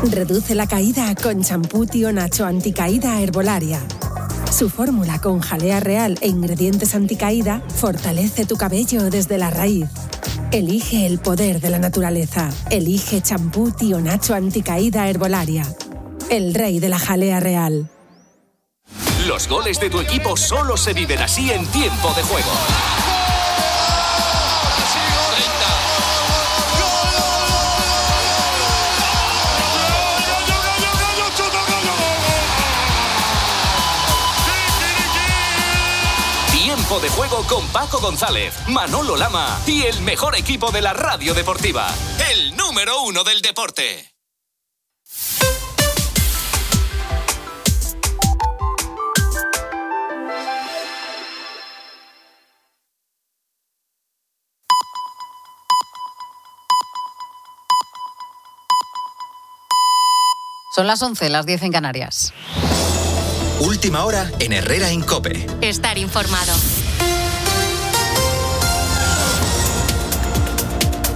Reduce la caída con champú Tío Nacho Anticaída Herbolaria. Su fórmula con jalea real e ingredientes anticaída fortalece tu cabello desde la raíz. Elige el poder de la naturaleza. Elige champú Tío Nacho Anticaída Herbolaria. El rey de la jalea real. Los goles de tu equipo solo se viven así en Tiempo de Juego. Tiempo de Juego con Paco González, Manolo Lama y el mejor equipo de la radio deportiva. El número 1 del deporte. Son las 11, las 10 en Canarias. Última hora en Herrera en COPE. Estar informado.